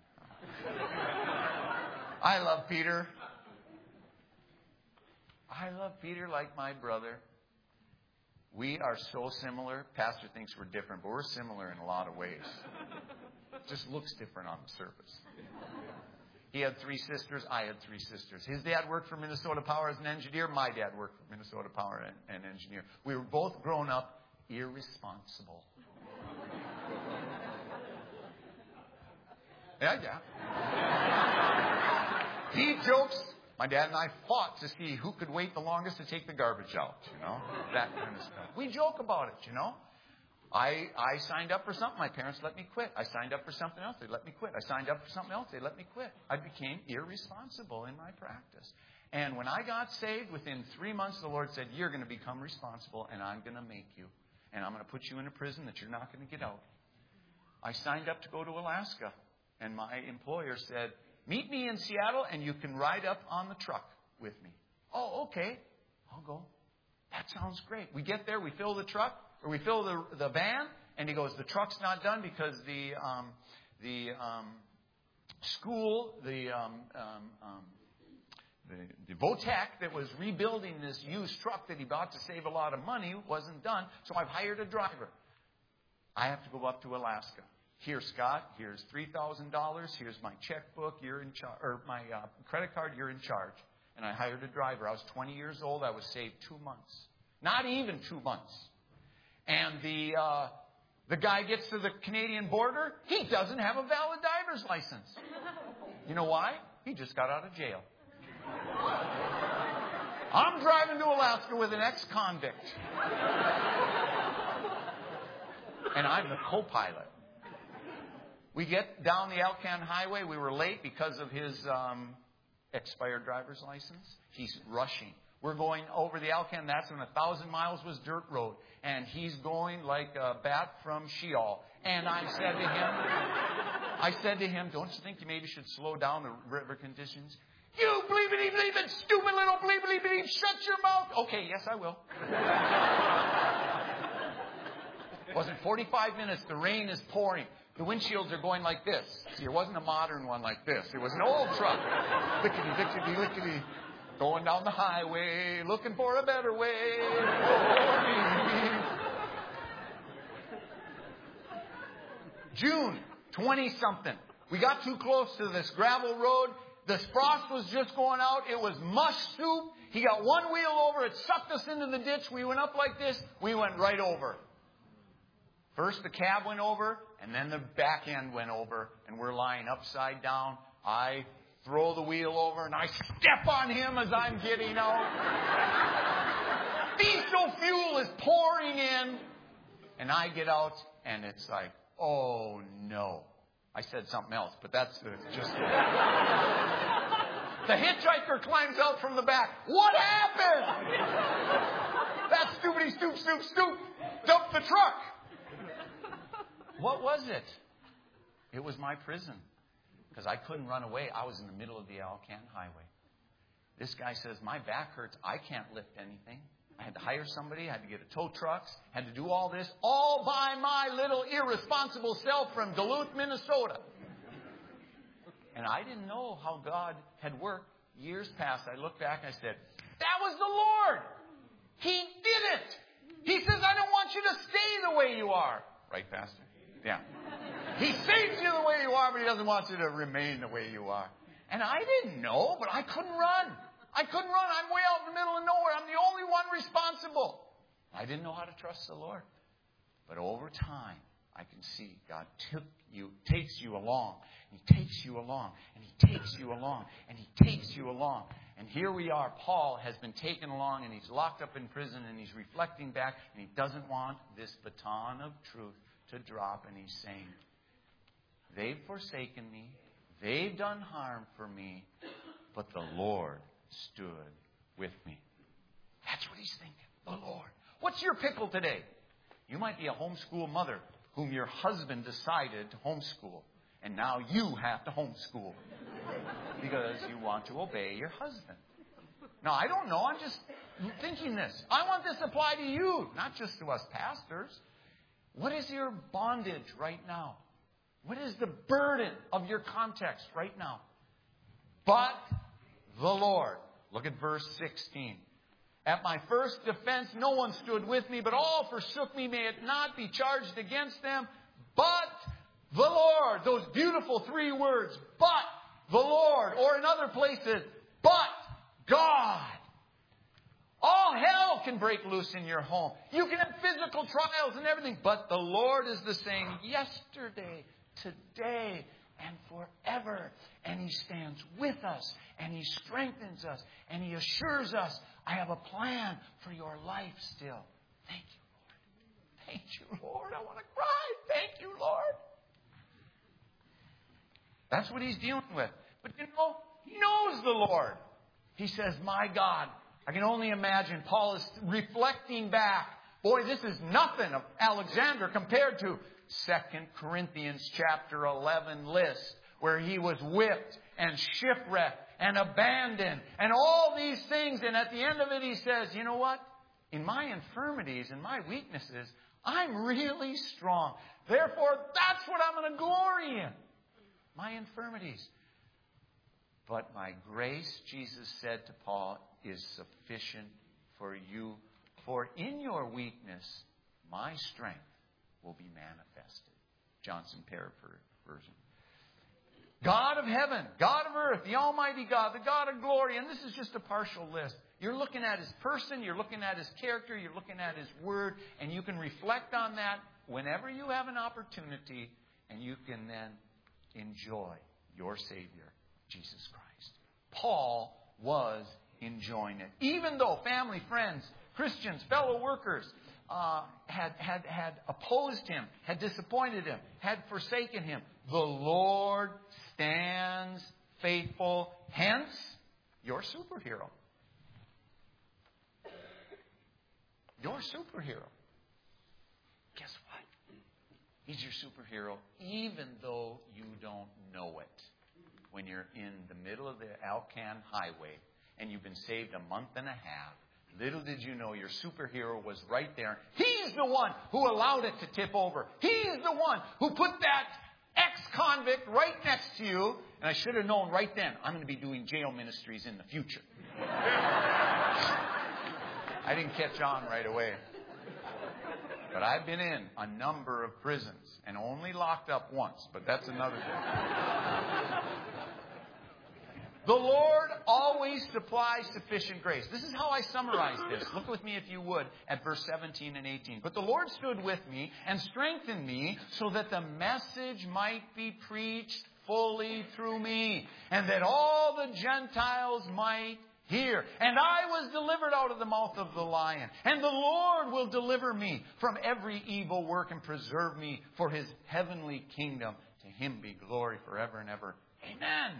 I love Peter. I love Peter like my brother. We are so similar. Pastor thinks we're different, but we're similar in a lot of ways. It just looks different on the surface. He had three sisters. I had three sisters. His dad worked for Minnesota Power as an engineer. My dad worked for Minnesota Power and, and engineer. We were both grown up irresponsible. Yeah, yeah. He jokes. My dad and I fought to see who could wait the longest to take the garbage out, you know, that kind of stuff. We joke about it, you know. I I signed up for something. My parents let me quit. I signed up for something else. They let me quit. I signed up for something else. They let me quit. I became irresponsible in my practice. And when I got saved, within three months, the Lord said, you're going to become responsible, and I'm going to make you. And I'm going to put you in a prison that you're not going to get out. I signed up to go to Alaska. And my employer said, meet me in Seattle and you can ride up on the truck with me. Oh, okay. I'll go. That sounds great. We get there, we fill the truck, or we fill the the van, and he goes, the truck's not done because the um, the um, school, the um, um, um, the, the VOTEC that was rebuilding this used truck that he bought to save a lot of money wasn't done, so I've hired a driver. I have to go up to Alaska. Here, Scott, here's three thousand dollars. Here's my checkbook. You're in charge, or my uh, credit card. You're in charge. And I hired a driver. I was twenty years old. I was saved two months. Not even two months. And the uh, the guy gets to the Canadian border. He doesn't have a valid driver's license. You know why? He just got out of jail. I'm driving to Alaska with an ex-convict. And I'm the co-pilot. We get down the Alcan Highway. We were late because of his um, expired driver's license. He's rushing. We're going over the Alcan. That's when a thousand miles was dirt road. And he's going like a bat from Sheol. And I said to him, I said to him, don't you think you maybe should slow down the river conditions? You bleepity bleeping stupid little bleepity bleep. Shut your mouth. Okay, yes, I will. It wasn't forty-five minutes. The rain is pouring. The windshields are going like this. See, it wasn't a modern one like this. It was an old truck. Lickety, lickety, lickety. Going down the highway, looking for a better way. June, twenty-something. We got too close to this gravel road. The frost was just going out. It was mush soup. He got one wheel over. It sucked us into the ditch. We went up like this. We went right over. First the cab went over, and then the back end went over, and we're lying upside down. I throw the wheel over, and I step on him as I'm getting out. Diesel fuel is pouring in, and I get out, and it's like, oh, no. I said something else, but that's just... The hitchhiker climbs out from the back. What happened? That stoopity stoop, stoop, stoop dumped the truck. What was it? It was my prison. Because I couldn't run away. I was in the middle of the Alcan Highway. This guy says, my back hurts. I can't lift anything. I had to hire somebody. I had to get a tow truck. Had to do all this. All by my little irresponsible self from Duluth, Minnesota. And I didn't know how God had worked. Years passed. I looked back and I said, that was the Lord. He did it. He says, I don't want you to stay the way you are. Right, Pastor? Yeah. He saves you the way you are, but he doesn't want you to remain the way you are. And I didn't know, but I couldn't run. I couldn't run. I'm way out in the middle of nowhere. I'm the only one responsible. I didn't know how to trust the Lord. But over time, I can see God took you, takes you along. And He takes you along. And He takes you along. And He takes you along. And here we are. Paul has been taken along and he's locked up in prison and he's reflecting back and he doesn't want this baton of truth to drop. And he's saying, they've forsaken me. They've done harm for me. But the Lord stood with me. That's what he's thinking. The Lord. What's your pickle today? You might be a homeschool mother whom your husband decided to homeschool. And now you have to homeschool because you want to obey your husband. Now, I don't know. I'm just thinking this. I want this to apply to you, not just to us pastors. What is your bondage right now? What is the burden of your context right now? But the Lord. Look at verse sixteen. At my first defense, no one stood with me, but all forsook me. May it not be charged against them. But the Lord. Those beautiful three words. But the Lord. Or in other places, but God. All hell can break loose in your home. You can have physical trials and everything. But the Lord is the same yesterday, today, and forever. And He stands with us. And He strengthens us. And He assures us, I have a plan for your life still. Thank you, Lord. Thank you, Lord. I want to cry. Thank you, Lord. That's what he's dealing with. But you know, he knows the Lord. He says, my God. I can only imagine Paul is reflecting back. Boy, this is nothing of Alexander compared to Second Corinthians chapter eleven list, where he was whipped and shipwrecked and abandoned and all these things. And at the end of it, he says, you know what? In my infirmities and my weaknesses, I'm really strong. Therefore, that's what I'm going to glory in. My infirmities. But my grace, Jesus said to Paul, is sufficient for you. For in your weakness, my strength will be manifested. Johnson paraphrasing. God of heaven, God of earth, the Almighty God, the God of glory. And this is just a partial list. You're looking at His person, you're looking at His character, you're looking at His word, and you can reflect on that whenever you have an opportunity, and you can then enjoy your Savior, Jesus Christ. Paul was enjoying it. Even though family, friends, Christians, fellow workers uh, had, had, had opposed him, had disappointed him, had forsaken him, the Lord stands faithful. Hence, your superhero. Your superhero. Guess what? He's your superhero even though you don't know it. When you're in the middle of the Alcan Highway and you've been saved a month and a half, little did you know your superhero was right there. He's the one who allowed it to tip over. He's the one who put that ex-convict right next to you. And I should have known right then, I'm going to be doing jail ministries in the future. I didn't catch on right away. But I've been in a number of prisons and only locked up once. But that's another thing. The Lord always supplies sufficient grace. This is how I summarize this. Look with me, if you would, at verse seventeen and eighteen. But the Lord stood with me and strengthened me so that the message might be preached fully through me, and that all the Gentiles might hear. And I was delivered out of the mouth of the lion. And the Lord will deliver me from every evil work and preserve me for His heavenly kingdom. To Him be glory forever and ever. Amen.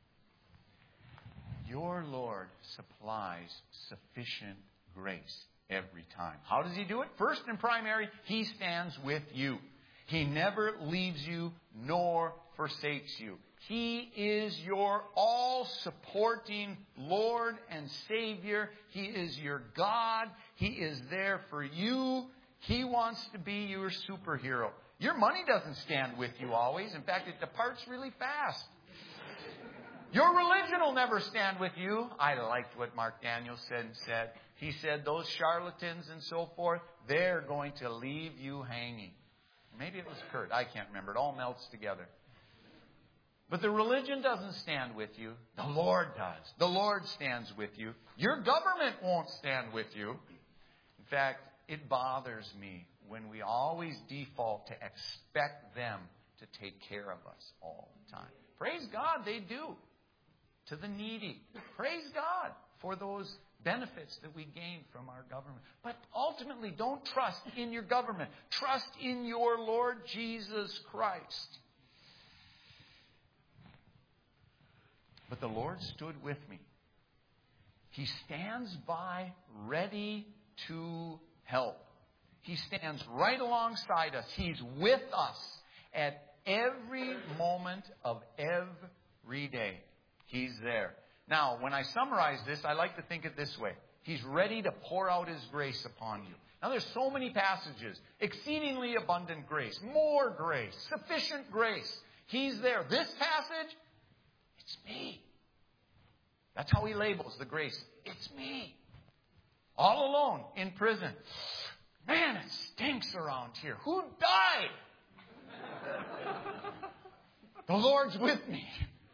Your Lord supplies sufficient grace every time. How does He do it? First and primary, He stands with you. He never leaves you nor forsakes you. He is your all-supporting Lord and Savior. He is your God. He is there for you. He wants to be your superhero. Your money doesn't stand with you always. In fact, it departs really fast. Your religion will never stand with you. I liked what Mark Danielson said. He said those charlatans and so forth, they're going to leave you hanging. Maybe it was Kurt. I can't remember. It all melts together. But the religion doesn't stand with you. The Lord does. The Lord stands with you. Your government won't stand with you. In fact, it bothers me when we always default to expect them to take care of us all the time. Praise God, they do. To the needy. Praise God for those benefits that we gain from our government. But ultimately, don't trust in your government. Trust in your Lord Jesus Christ. But the Lord stood with me. He stands by, ready to help. He stands right alongside us. He's with us at every moment of every day. He's there. Now, when I summarize this, I like to think it this way. He's ready to pour out His grace upon you. Now, there's so many passages. Exceedingly abundant grace. More grace. Sufficient grace. He's there. This passage, it's me. That's how He labels the grace. It's me. All alone in prison. Man, it stinks around here. Who died? The Lord's with me.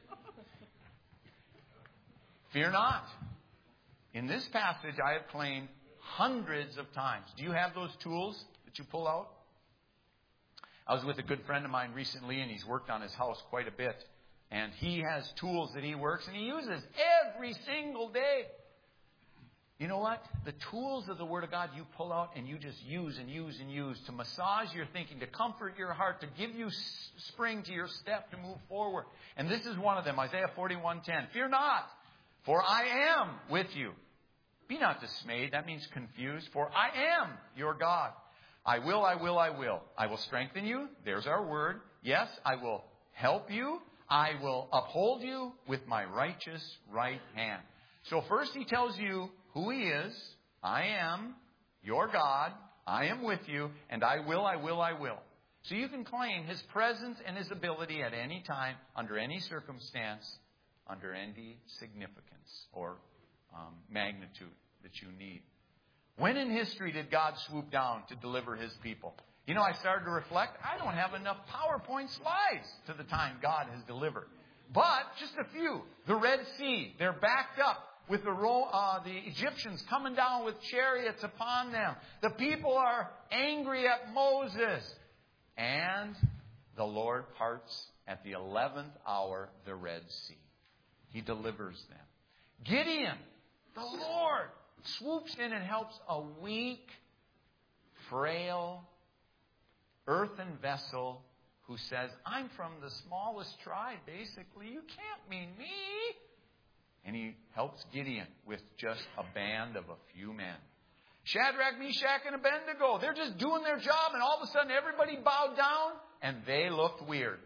Fear not. In this passage, I have claimed hundreds of times. Do you have those tools that you pull out? I was with a good friend of mine recently, and he's worked on his house quite a bit. And he has tools that he works and he uses every single day. You know what? The tools of the Word of God you pull out and you just use and use and use to massage your thinking, to comfort your heart, to give you spring to your step to move forward. And this is one of them, Isaiah forty-one ten. Fear not, for I am with you. Be not dismayed. That means confused. For I am your God. I will, I will, I will. I will strengthen you. There's our word. Yes, I will help you. I will uphold you with my righteous right hand. So first He tells you who He is. I am your God. I am with you. And I will, I will, I will. So you can claim His presence and His ability at any time, under any circumstance, under any significance or um, magnitude that you need. When in history did God swoop down to deliver His people? You know, I started to reflect, I don't have enough PowerPoint slides to the time God has delivered. But just a few. The Red Sea, they're backed up with the, uh, the Egyptians coming down with chariots upon them. The people are angry at Moses. And the Lord parts at the eleventh hour the Red Sea. He delivers them. Gideon, the Lord, swoops in and helps a weak, frail, earthen vessel who says, I'm from the smallest tribe, basically. You can't mean me. And he helps Gideon with just a band of a few men. Shadrach, Meshach, and Abednego, they're just doing their job, and all of a sudden everybody bowed down, and they looked weird.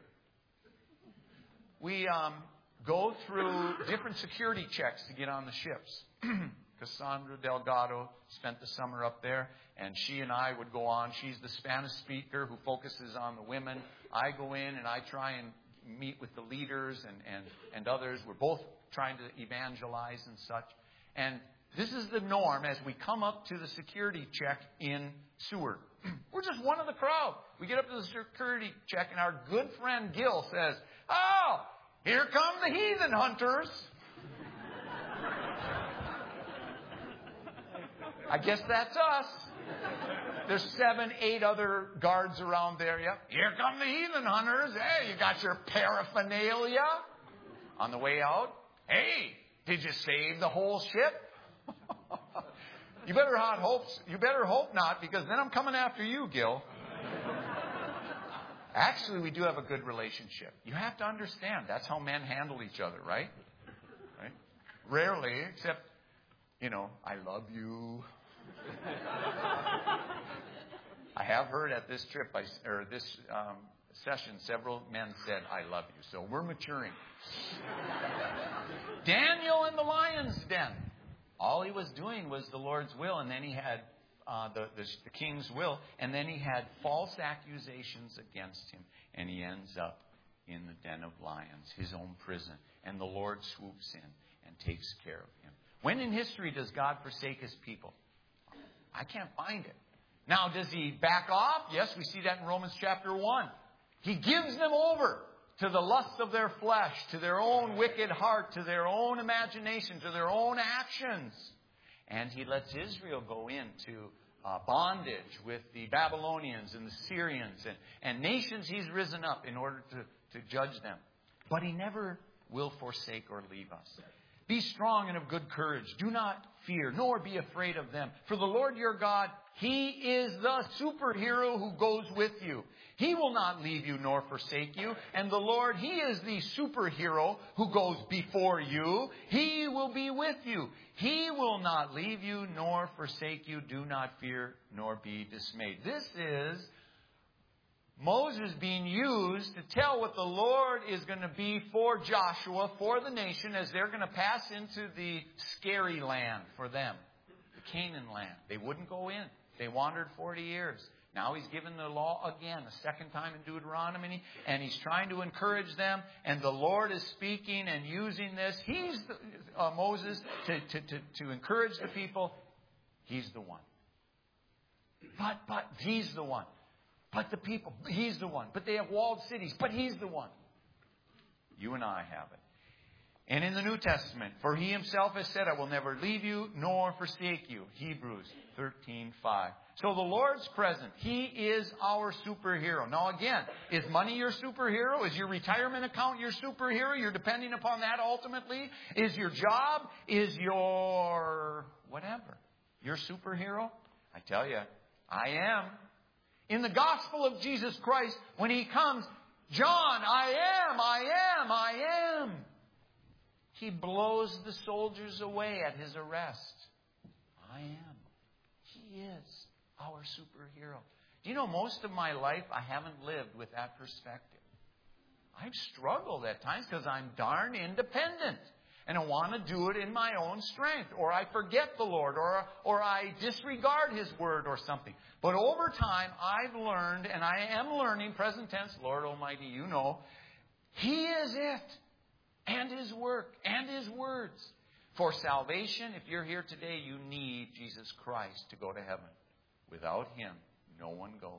We um, go through different security checks to get on the ships. Cassandra Delgado spent the summer up there, and she and I would go on. She's the Spanish speaker who focuses on the women. I go in and I try and meet with the leaders and, and, and others. We're both trying to evangelize and such. And this is the norm as we come up to the security check in Seward. We're just one of the crowd. We get up to the security check, and our good friend Gil says, oh, here come the heathen hunters. I guess that's us. There's seven, eight other guards around there. Yep. Here come the heathen hunters. Hey, you got your paraphernalia on the way out. Hey, did you save the whole ship? You better not hope. You better hope not, because then I'm coming after you, Gil. Actually, we do have a good relationship. You have to understand that's how men handle each other, right? Right? Rarely, except, you know, I love you. I have heard at this trip, I, or this um, session, several men said, I love you. So we're maturing. Daniel in the lion's den. All he was doing was the Lord's will, and then he had uh, the, the, the king's will, and then he had false accusations against him, and he ends up in the den of lions, his own prison, and the Lord swoops in and takes care of him. When in history does God forsake His people? I can't find it. Now, does He back off? Yes, we see that in Romans chapter one. He gives them over to the lust of their flesh, to their own wicked heart, to their own imagination, to their own actions. And he lets Israel go into uh, bondage with the Babylonians and the Syrians and, and nations he's risen up in order to, to judge them. But he never will forsake or leave us. Be strong and of good courage. Do not fear, nor be afraid of them. For the Lord your God, He is the superhero who goes with you. He will not leave you nor forsake you. And the Lord, He is the superhero who goes before you. He will be with you. He will not leave you nor forsake you. Do not fear nor be dismayed. This is Moses being used to tell what the Lord is going to be for Joshua, for the nation, as they're going to pass into the scary land for them, the Canaan land. They wouldn't go in. They wandered forty years. Now he's given the law again, a second time in Deuteronomy, and he's trying to encourage them, and the Lord is speaking and using this. He's the, uh, Moses to, to, to, to encourage the people. He's the one. But, but, he's the one. But the people, He's the one. But they have walled cities, but He's the one. You and I have it. And in the New Testament, for He Himself has said, I will never leave you nor forsake you. Hebrews thirteen five. So the Lord's present. He is our superhero. Now again, is money your superhero? Is your retirement account your superhero? You're depending upon that ultimately? Is your job? Is your whatever your superhero? I tell you, I am. In the gospel of Jesus Christ, when He comes, John, I am, I am, I am. He blows the soldiers away at His arrest. I am. He is our superhero. Do you know, most of my life I haven't lived with that perspective. I've struggled at times because I'm darn independent. And I want to do it in my own strength. Or I forget the Lord. Or, or I disregard His word or something. But over time, I've learned, and I am learning, present tense, Lord Almighty, you know, He is it. And His work. And His words. For salvation, if you're here today, you need Jesus Christ to go to heaven. Without Him, no one goes.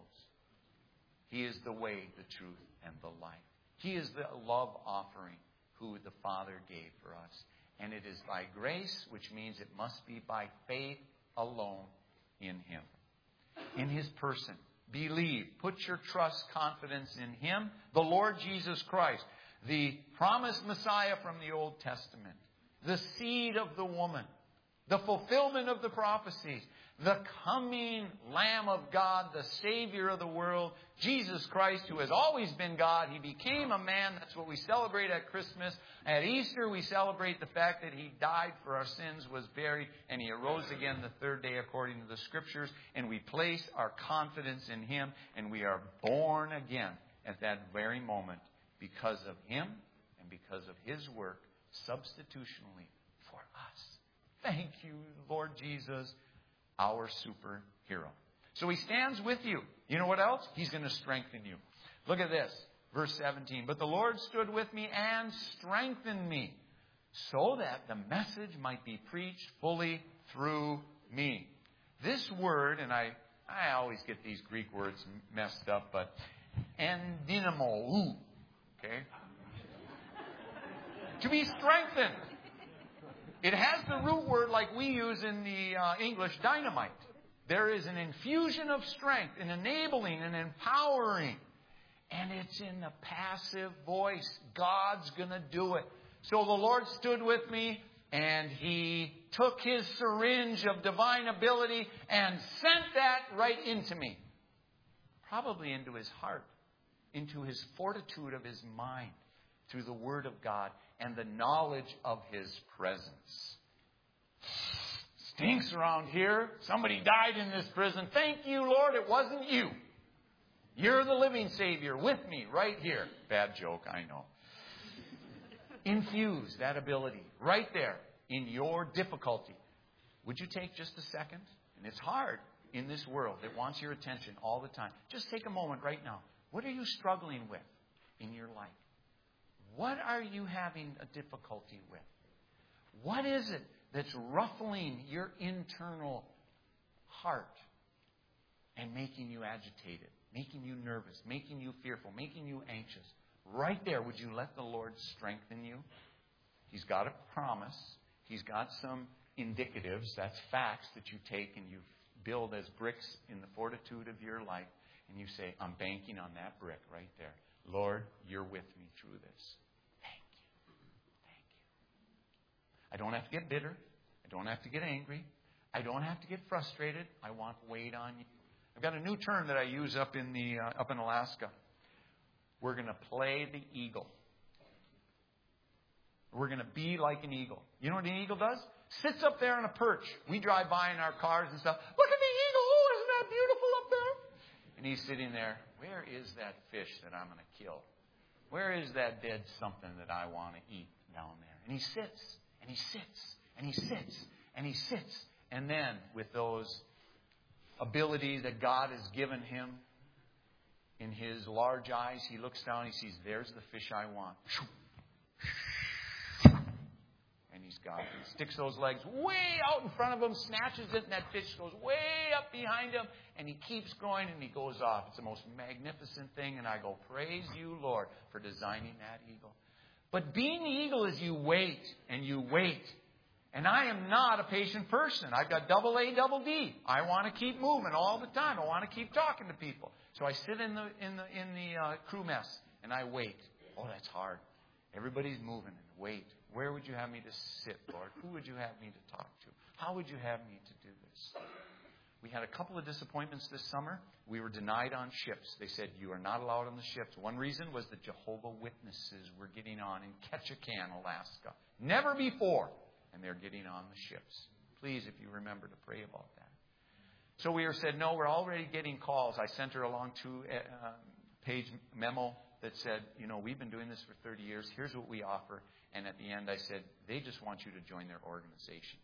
He is the way, the truth, and the life. He is the love offering who the Father gave for us. And it is by grace, which means it must be by faith alone in Him. In His person. Believe. Put your trust, confidence in Him, the Lord Jesus Christ, the promised Messiah from the Old Testament, the seed of the woman, the fulfillment of the prophecies, the coming Lamb of God, the Savior of the world, Jesus Christ, who has always been God. He became a man. That's what we celebrate at Christmas. At Easter, we celebrate the fact that He died for our sins, was buried, and He arose again the third day according to the Scriptures. And we place our confidence in Him, and we are born again at that very moment because of Him and because of His work substitutionally for us. Thank you, Lord Jesus, our superhero. So He stands with you. You know what else? He's going to strengthen you. Look at this. Verse seventeen. But the Lord stood with me and strengthened me, so that the message might be preached fully through me. This word, and I, I always get these Greek words messed up, but endynamo, okay? To be strengthened. It has the root word like we use in the uh, English, dynamite. There is an infusion of strength, an enabling, an empowering. And it's in the passive voice. God's going to do it. So the Lord stood with me, and He took His syringe of divine ability and sent that right into me. Probably into His heart, into His fortitude of His mind, through the Word of God and the knowledge of His presence. Stinks around here. Somebody died in this prison. Thank you, Lord, it wasn't you. You're the living Savior with me right here. Bad joke, I know. Infuse that ability right there in your difficulty. Would you take just a second? And it's hard in this world. It wants your attention all the time. Just take a moment right now. What are you struggling with in your life? What are you having a difficulty with? What is it that's ruffling your internal heart and making you agitated, making you nervous, making you fearful, making you anxious? Right there, would you let the Lord strengthen you? He's got a promise. He's got some indicatives. That's facts that you take and you build as bricks in the fortitude of your life. And you say, I'm banking on that brick right there. Lord, you're with me through this. Thank you. Thank you. I don't have to get bitter. I don't have to get angry. I don't have to get frustrated. I want weight on you. I've got a new term that I use up in the uh, up in Alaska. We're going to play the eagle. We're going to be like an eagle. You know what an eagle does? Sits up there on a perch. We drive by in our cars and stuff. Look at the eagle. Oh, isn't that beautiful up there? And he's sitting there. Where is that fish that I'm going to kill? Where is that dead something that I want to eat down there? And he sits, and he sits, and he sits, and he sits. And then with those abilities that God has given him, in his large eyes, he looks down, he sees, there's the fish I want. And he's got it. He sticks those legs way out in front of him, snatches it, and that fish goes way up behind him, and he keeps going, and he goes off. It's the most magnificent thing, and I go, praise you, Lord, for designing that eagle. But being the eagle is you wait, and you wait. And I am not a patient person. I've got double A, double D. I want to keep moving all the time. I want to keep talking to people. So I sit in the in the in the uh, crew mess and I wait. Oh, that's hard. Everybody's moving and wait. Where would you have me to sit, Lord? Who would you have me to talk to? How would you have me to do this? We had a couple of disappointments this summer. We were denied on ships. They said, you are not allowed on the ships. One reason was the Jehovah Witnesses were getting on in Ketchikan, Alaska. Never before. And they're getting on the ships. Please, if you remember, to pray about that. So we were said, no, we're already getting calls. I sent her along two-page memo that said, you know, we've been doing this for thirty years. Here's what we offer. And at the end, I said, they just want you to join their organization.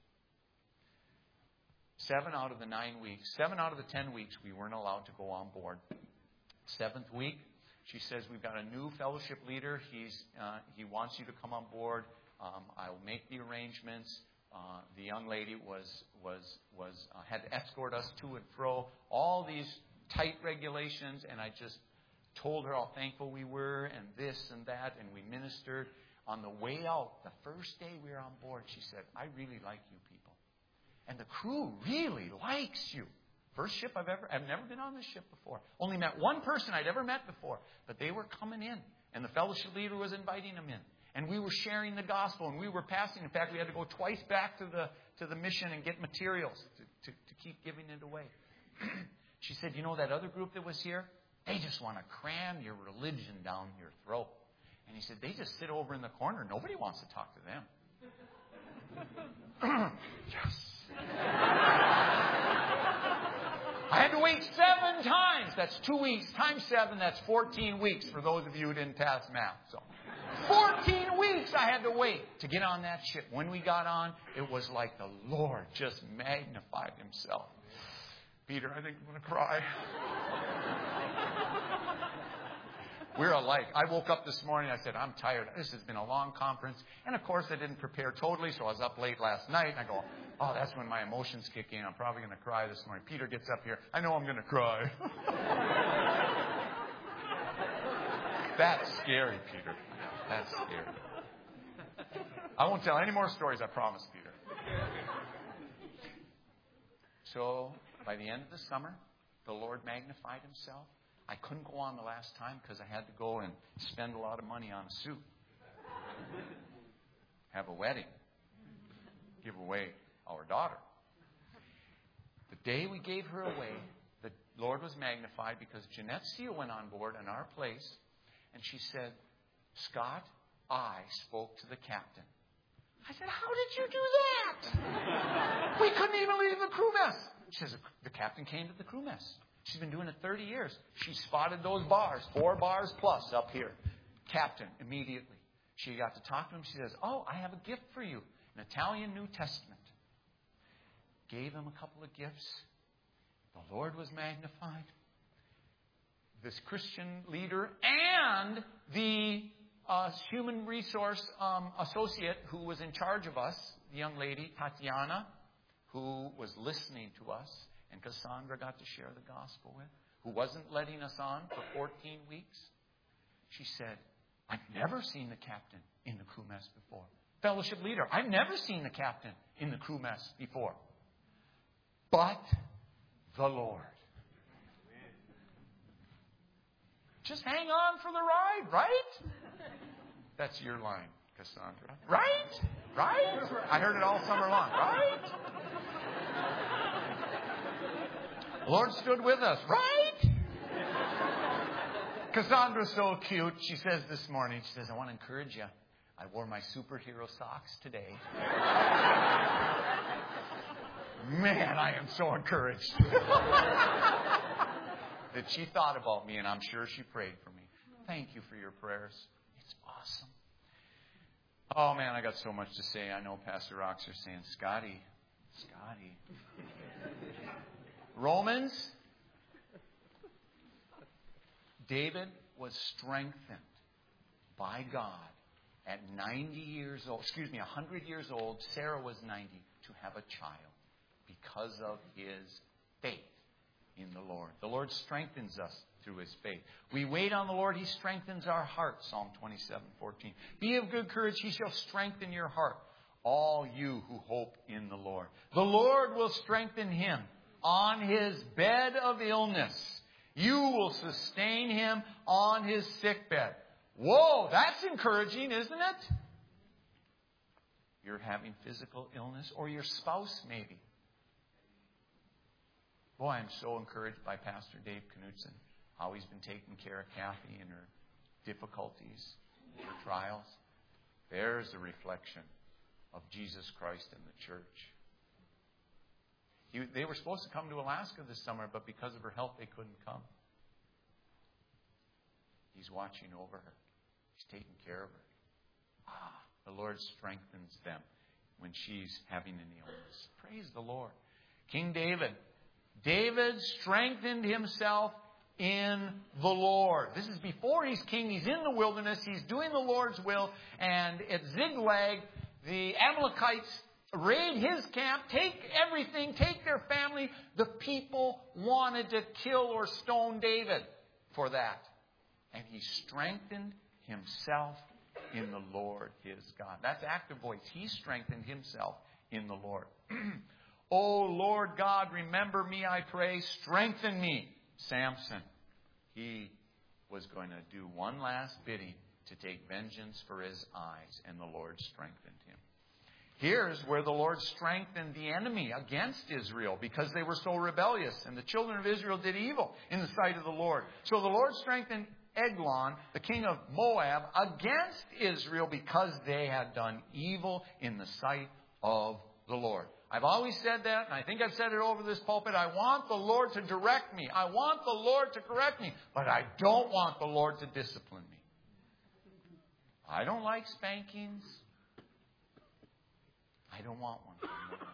Seven out of the nine weeks, seven out of the ten weeks, we weren't allowed to go on board. Seventh week, she says, we've got a new fellowship leader. He's uh, he wants you to come on board. Um, I'll make the arrangements. Uh, the young lady was was was uh, had to escort us to and fro. All these tight regulations, and I just told her how thankful we were, and this and that, and we ministered. On the way out, the first day we were on board, she said, "I really like you people, and the crew really likes you." First ship I've ever I've never been on this ship before. Only met one person I'd ever met before, but they were coming in, and the fellowship leader was inviting them in. And we were sharing the gospel, and we were passing. In fact, we had to go twice back to the to the mission and get materials to, to, to keep giving it away. She said, you know, that other group that was here, they just want to cram your religion down your throat. And he said, they just sit over in the corner. Nobody wants to talk to them. Yes. I had to wait seven times. That's two weeks. Times seven, that's fourteen weeks for those of you who didn't pass math. So fourteen weeks I had to wait to get on that ship. When we got on, it was like the Lord just magnified himself. Peter, I think I'm going to cry. We're alike. I woke up this morning. I said, I'm tired. This has been a long conference. And, of course, I didn't prepare totally, so I was up late last night. And I go, oh, that's when my emotions kick in. I'm probably going to cry this morning. Peter gets up here. I know I'm going to cry. That's scary, Peter. That's scary. I won't tell any more stories, I promise, Peter. So, by the end of the summer, the Lord magnified himself. I couldn't go on the last time because I had to go and spend a lot of money on a suit. Have a wedding. Give away our daughter. The day we gave her away, the Lord was magnified because Jeanette Seal went on board in our place, and she said, Scott, I spoke to the captain. I said, how did you do that? We couldn't even leave the crew mess. She says, the captain came to the crew mess. She's been doing it thirty years. She spotted those bars, four bars plus up here. Captain, immediately. She got to talk to him. She says, oh, I have a gift for you. An Italian New Testament. Gave him a couple of gifts. The Lord was magnified. This Christian leader and the uh, human resource um, associate who was in charge of us, the young lady, Tatiana, who was listening to us, and Cassandra got to share the gospel with, who wasn't letting us on for fourteen weeks. She said, I've never seen the captain in the crew mess before. Fellowship leader, I've never seen the captain in the crew mess before. But the Lord. Just hang on for the ride, right? That's your line, Cassandra. Right? Right? I heard it all summer long. Right? The Lord stood with us. Right? Cassandra's so cute. She says this morning, she says, I want to encourage you. I wore my superhero socks today. Man, I am so encouraged. That she thought about me, and I'm sure she prayed for me. Thank you for your prayers. It's awesome. Oh, man, I got so much to say. I know Pastor Rocks are saying, Scotty, Scotty. Romans. David was strengthened by God at ninety years old. Excuse me, one hundred years old. Sarah was ninety to have a child because of his faith in the Lord. The Lord strengthens us through his faith. We wait on the Lord. He strengthens our heart. Psalm twenty-seven fourteen. Be of good courage. He shall strengthen your heart. All you who hope in the Lord. The Lord will strengthen him on his bed of illness. You will sustain him on his sickbed. Whoa, that's encouraging, isn't it? You're having physical illness, or your spouse maybe. Boy, I'm so encouraged by Pastor Dave Knutson, how he's been taking care of Kathy and her difficulties, her trials. There's a reflection of Jesus Christ in the church. He, they were supposed to come to Alaska this summer, but because of her health, they couldn't come. He's watching over her. He's taking care of her. Ah, the Lord strengthens them when she's having an illness. Praise the Lord. King David. David strengthened himself in the Lord. This is before he's king. He's in the wilderness. He's doing the Lord's will. And at Ziklag, the Amalekites raid his camp, take everything, take their family. The people wanted to kill or stone David for that. And he strengthened himself in the Lord his God. That's active voice. He strengthened himself in the Lord. O Lord God, remember me, I pray. Strengthen me. Samson, he was going to do one last bidding to take vengeance for his eyes, and the Lord strengthened him. Here's where the Lord strengthened the enemy against Israel because they were so rebellious, and the children of Israel did evil in the sight of the Lord. So the Lord strengthened Eglon, the king of Moab, against Israel because they had done evil in the sight of the Lord. I've always said that, and I think I've said it over this pulpit. I want the Lord to direct me. I want the Lord to correct me, but I don't want the Lord to discipline me. I don't like spankings. I don't want one.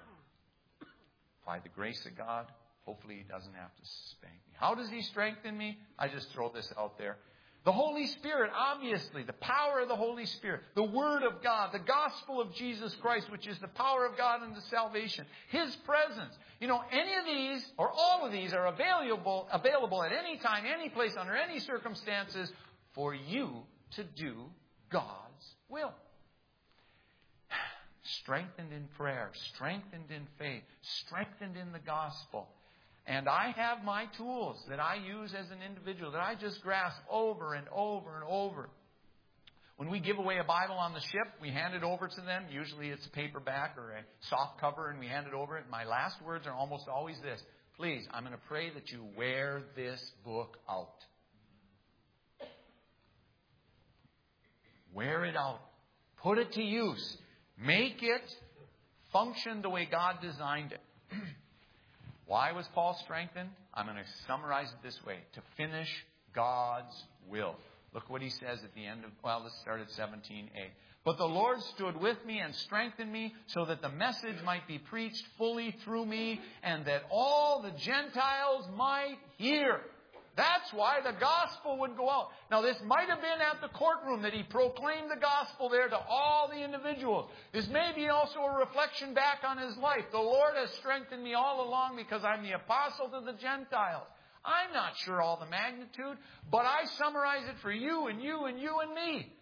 By the grace of God, hopefully he doesn't have to spank me. How does he strengthen me? I just throw this out there. The Holy Spirit, obviously, the power of the Holy Spirit, the Word of God, the gospel of Jesus Christ, which is the power of God unto salvation, His presence. You know, any of these, or all of these, are available, available at any time, any place, under any circumstances, for you to do God's will. Strengthened in prayer, strengthened in faith, strengthened in the gospel. And I have my tools that I use as an individual, that I just grasp over and over and over. When we give away a Bible on the ship, we hand it over to them. Usually it's a paperback or a soft cover, and we hand it over. And my last words are almost always this. Please, I'm going to pray that you wear this book out. Wear it out. Put it to use. Make it function the way God designed it. Why was Paul strengthened? I'm going to summarize it this way. To finish God's will. Look what he says at the end of, well, let's start at seventeen a. But the Lord stood with me and strengthened me so that the message might be preached fully through me and that all the Gentiles might hear. That's why the gospel would go out. Now, this might have been at the courtroom that he proclaimed the gospel there to all the individuals. This may be also a reflection back on his life. The Lord has strengthened me all along because I'm the apostle to the Gentiles. I'm not sure all the magnitude, but I summarize it for you and you and you and me.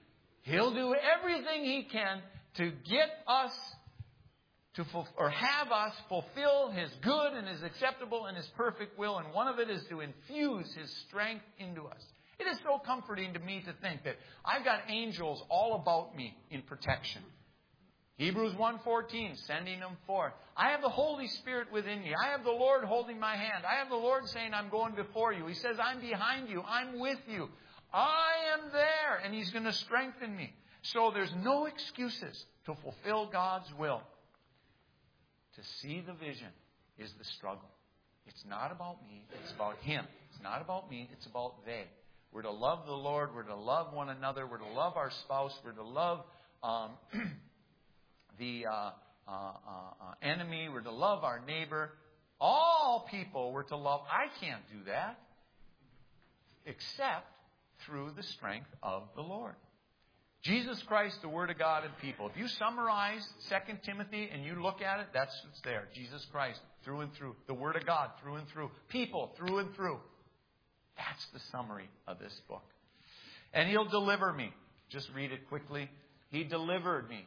He'll do everything He can to get us to fulfill, or have us fulfill His good and His acceptable and His perfect will. And one of it is to infuse His strength into us. It is so comforting to me to think that I've got angels all about me in protection. Hebrews one fourteen, sending them forth. I have the Holy Spirit within me. I have the Lord holding my hand. I have the Lord saying, I'm going before you. He says, I'm behind you. I'm with you. I am there. And He's going to strengthen me. So there's no excuses to fulfill God's will. To see the vision is the struggle. It's not about me. It's about Him. It's not about me. It's about they. We're to love the Lord. We're to love one another. We're to love our spouse. We're to love um, the uh, uh, uh, enemy. We're to love our neighbor. All people we're to love. I can't do that except through the strength of the Lord. Jesus Christ, the Word of God and people. If you summarize Second Timothy and you look at it, that's what's there. Jesus Christ, through and through. The Word of God, through and through. People, through and through. That's the summary of this book. And He'll deliver me. Just read it quickly. He delivered me.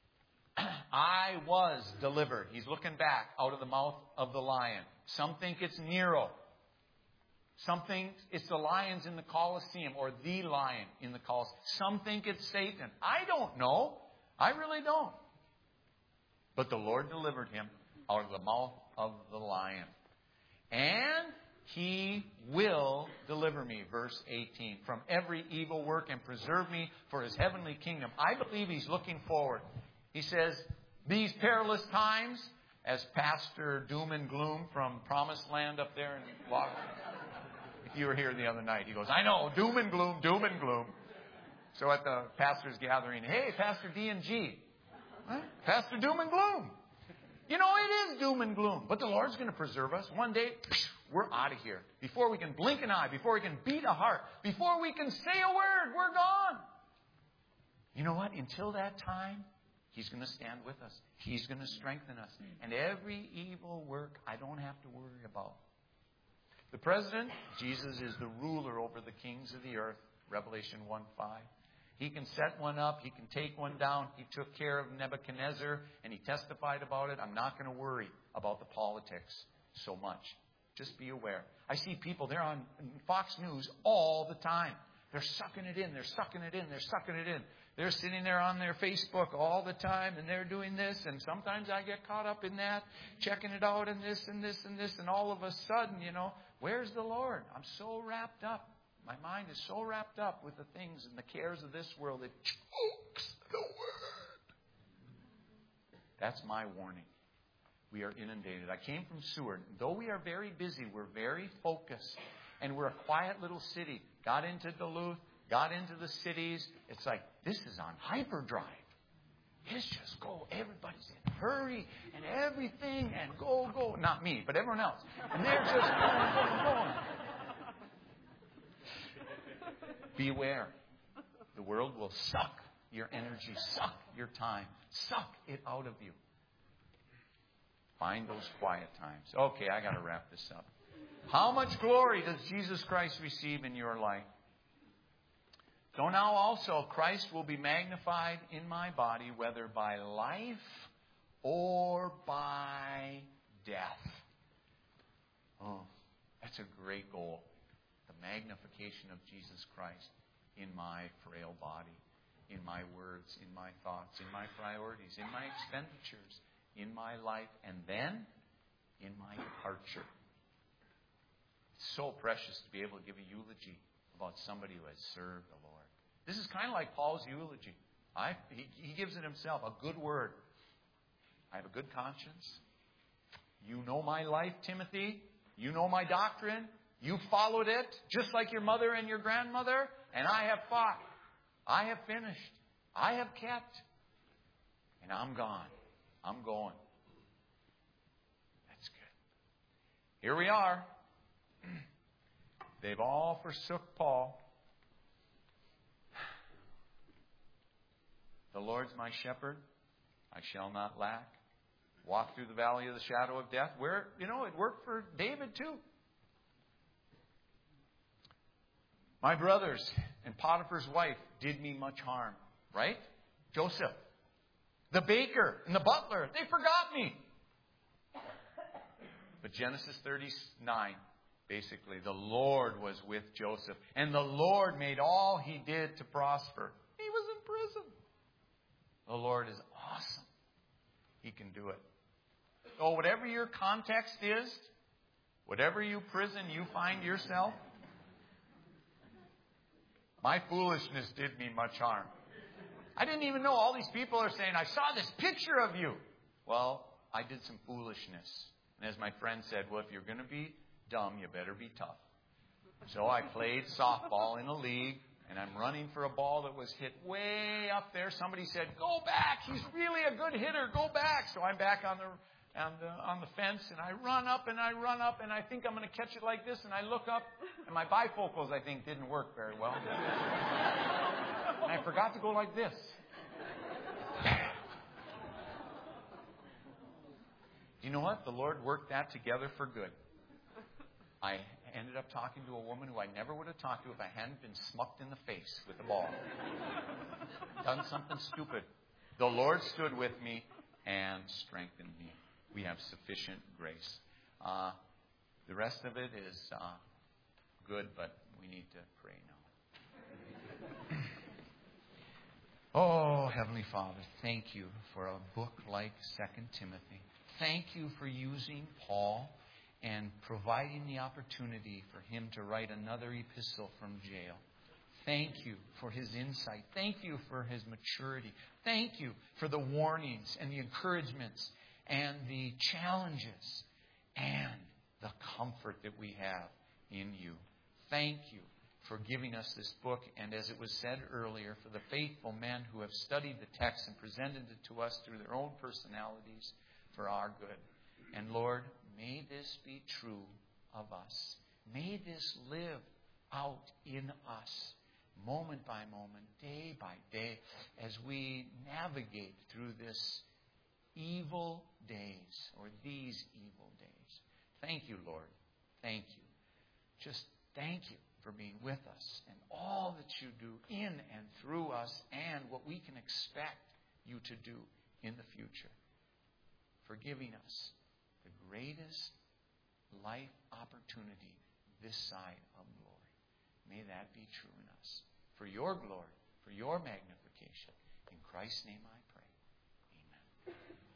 I was delivered. He's looking back out of the mouth of the lion. Some think it's Nero. Some think it's the lions in the Colosseum or the lion in the Colosseum. Some think it's Satan. I don't know. I really don't. But the Lord delivered him out of the mouth of the lion. And He will deliver me, verse eighteen, from every evil work and preserve me for His heavenly kingdom. I believe He's looking forward. He says, these perilous times, as Pastor Doom and Gloom from Promised Land up there in Washington. If you were here the other night, he goes, I know, doom and gloom, doom and gloom. So at the pastor's gathering, hey, Pastor D and G. Huh? Pastor Doom and Gloom. You know, it is doom and gloom. But the Lord's going to preserve us. One day, we're out of here. Before we can blink an eye, before we can beat a heart, before we can say a word, we're gone. You know what? Until that time, He's going to stand with us. He's going to strengthen us. And every evil work, I don't have to worry about. The president, Jesus is the ruler over the kings of the earth, Revelation one five. He can set one up. He can take one down. He took care of Nebuchadnezzar, and He testified about it. I'm not going to worry about the politics so much. Just be aware. I see people, they're on Fox News all the time. They're sucking it in. They're sucking it in. They're sucking it in. They're sitting there on their Facebook all the time, and they're doing this, and sometimes I get caught up in that, checking it out, and this, and this, and this, and all of a sudden, you know, where's the Lord? I'm so wrapped up. My mind is so wrapped up with the things and the cares of this world, it chokes the Word. That's my warning. We are inundated. I came from Seward. Though we are very busy, we're very focused, and we're a quiet little city. Got into Duluth, got into the cities. It's like, this is on hyperdrive. It's just go. Everybody's in a hurry and everything and go, go. Not me, but everyone else. And they're just going, going, going. Beware. The world will suck your energy, suck your time, suck it out of you. Find those quiet times. Okay, I got to wrap this up. How much glory does Jesus Christ receive in your life? So now also Christ will be magnified in my body, whether by life or by death. Oh, that's a great goal. The magnification of Jesus Christ in my frail body, in my words, in my thoughts, in my priorities, in my expenditures, in my life, and then in my departure. It's so precious to be able to give a eulogy about somebody who has served the Lord. This is kind of like Paul's eulogy. I, he, he gives it himself, a good word. I have a good conscience. You know my life, Timothy. You know my doctrine. You followed it just like your mother and your grandmother. And I have fought. I have finished. I have kept. And I'm gone. I'm going. That's good. Here we are. They've all forsook Paul. The Lord's my shepherd. I shall not lack. Walk through the valley of the shadow of death. Where, you know, it worked for David too. My brothers and Potiphar's wife did me much harm. Right? Joseph. The baker and the butler, they forgot me. But Genesis thirty-nine, basically, the Lord was with Joseph. And the Lord made all he did to prosper. He was in prison. The Lord is awesome. He can do it. So whatever your context is, whatever you prison you find yourself, my foolishness did me much harm. I didn't even know all these people are saying, I saw this picture of you. Well, I did some foolishness. And as my friend said, well, if you're going to be dumb, you better be tough. So I played softball in a league, and I'm running for a ball that was hit way up there. Somebody said, go back. He's really a good hitter. Go back. So I'm back on the on the, on the fence, and I run up, and I run up, and I think I'm going to catch it like this, and I look up, and my bifocals, I think, didn't work very well. And I forgot to go like this. You know what? The Lord worked that together for good. I ended up talking to a woman who I never would have talked to if I hadn't been smucked in the face with the ball. Done something stupid. The Lord stood with me and strengthened me. We have sufficient grace. Uh, the rest of it is uh, good, but we need to pray now. Oh, Heavenly Father, thank you for a book like Second Timothy. Thank you for using Paul and providing the opportunity for him to write another epistle from jail. Thank you for his insight. Thank you for his maturity. Thank you for the warnings and the encouragements and the challenges and the comfort that we have in you. Thank you for giving us this book, and as it was said earlier, for the faithful men who have studied the text and presented it to us through their own personalities for our good. And Lord, may this be true of us. May this live out in us, moment by moment, day by day, as we navigate through this evil days, or these evil days. Thank you, Lord. Thank you. Just thank you for being with us and all that you do in and through us, and what we can expect you to do in the future. For giving us the greatest life opportunity this side of glory. May that be true in us. For your glory, for your magnification. In Christ's name I pray. Amen.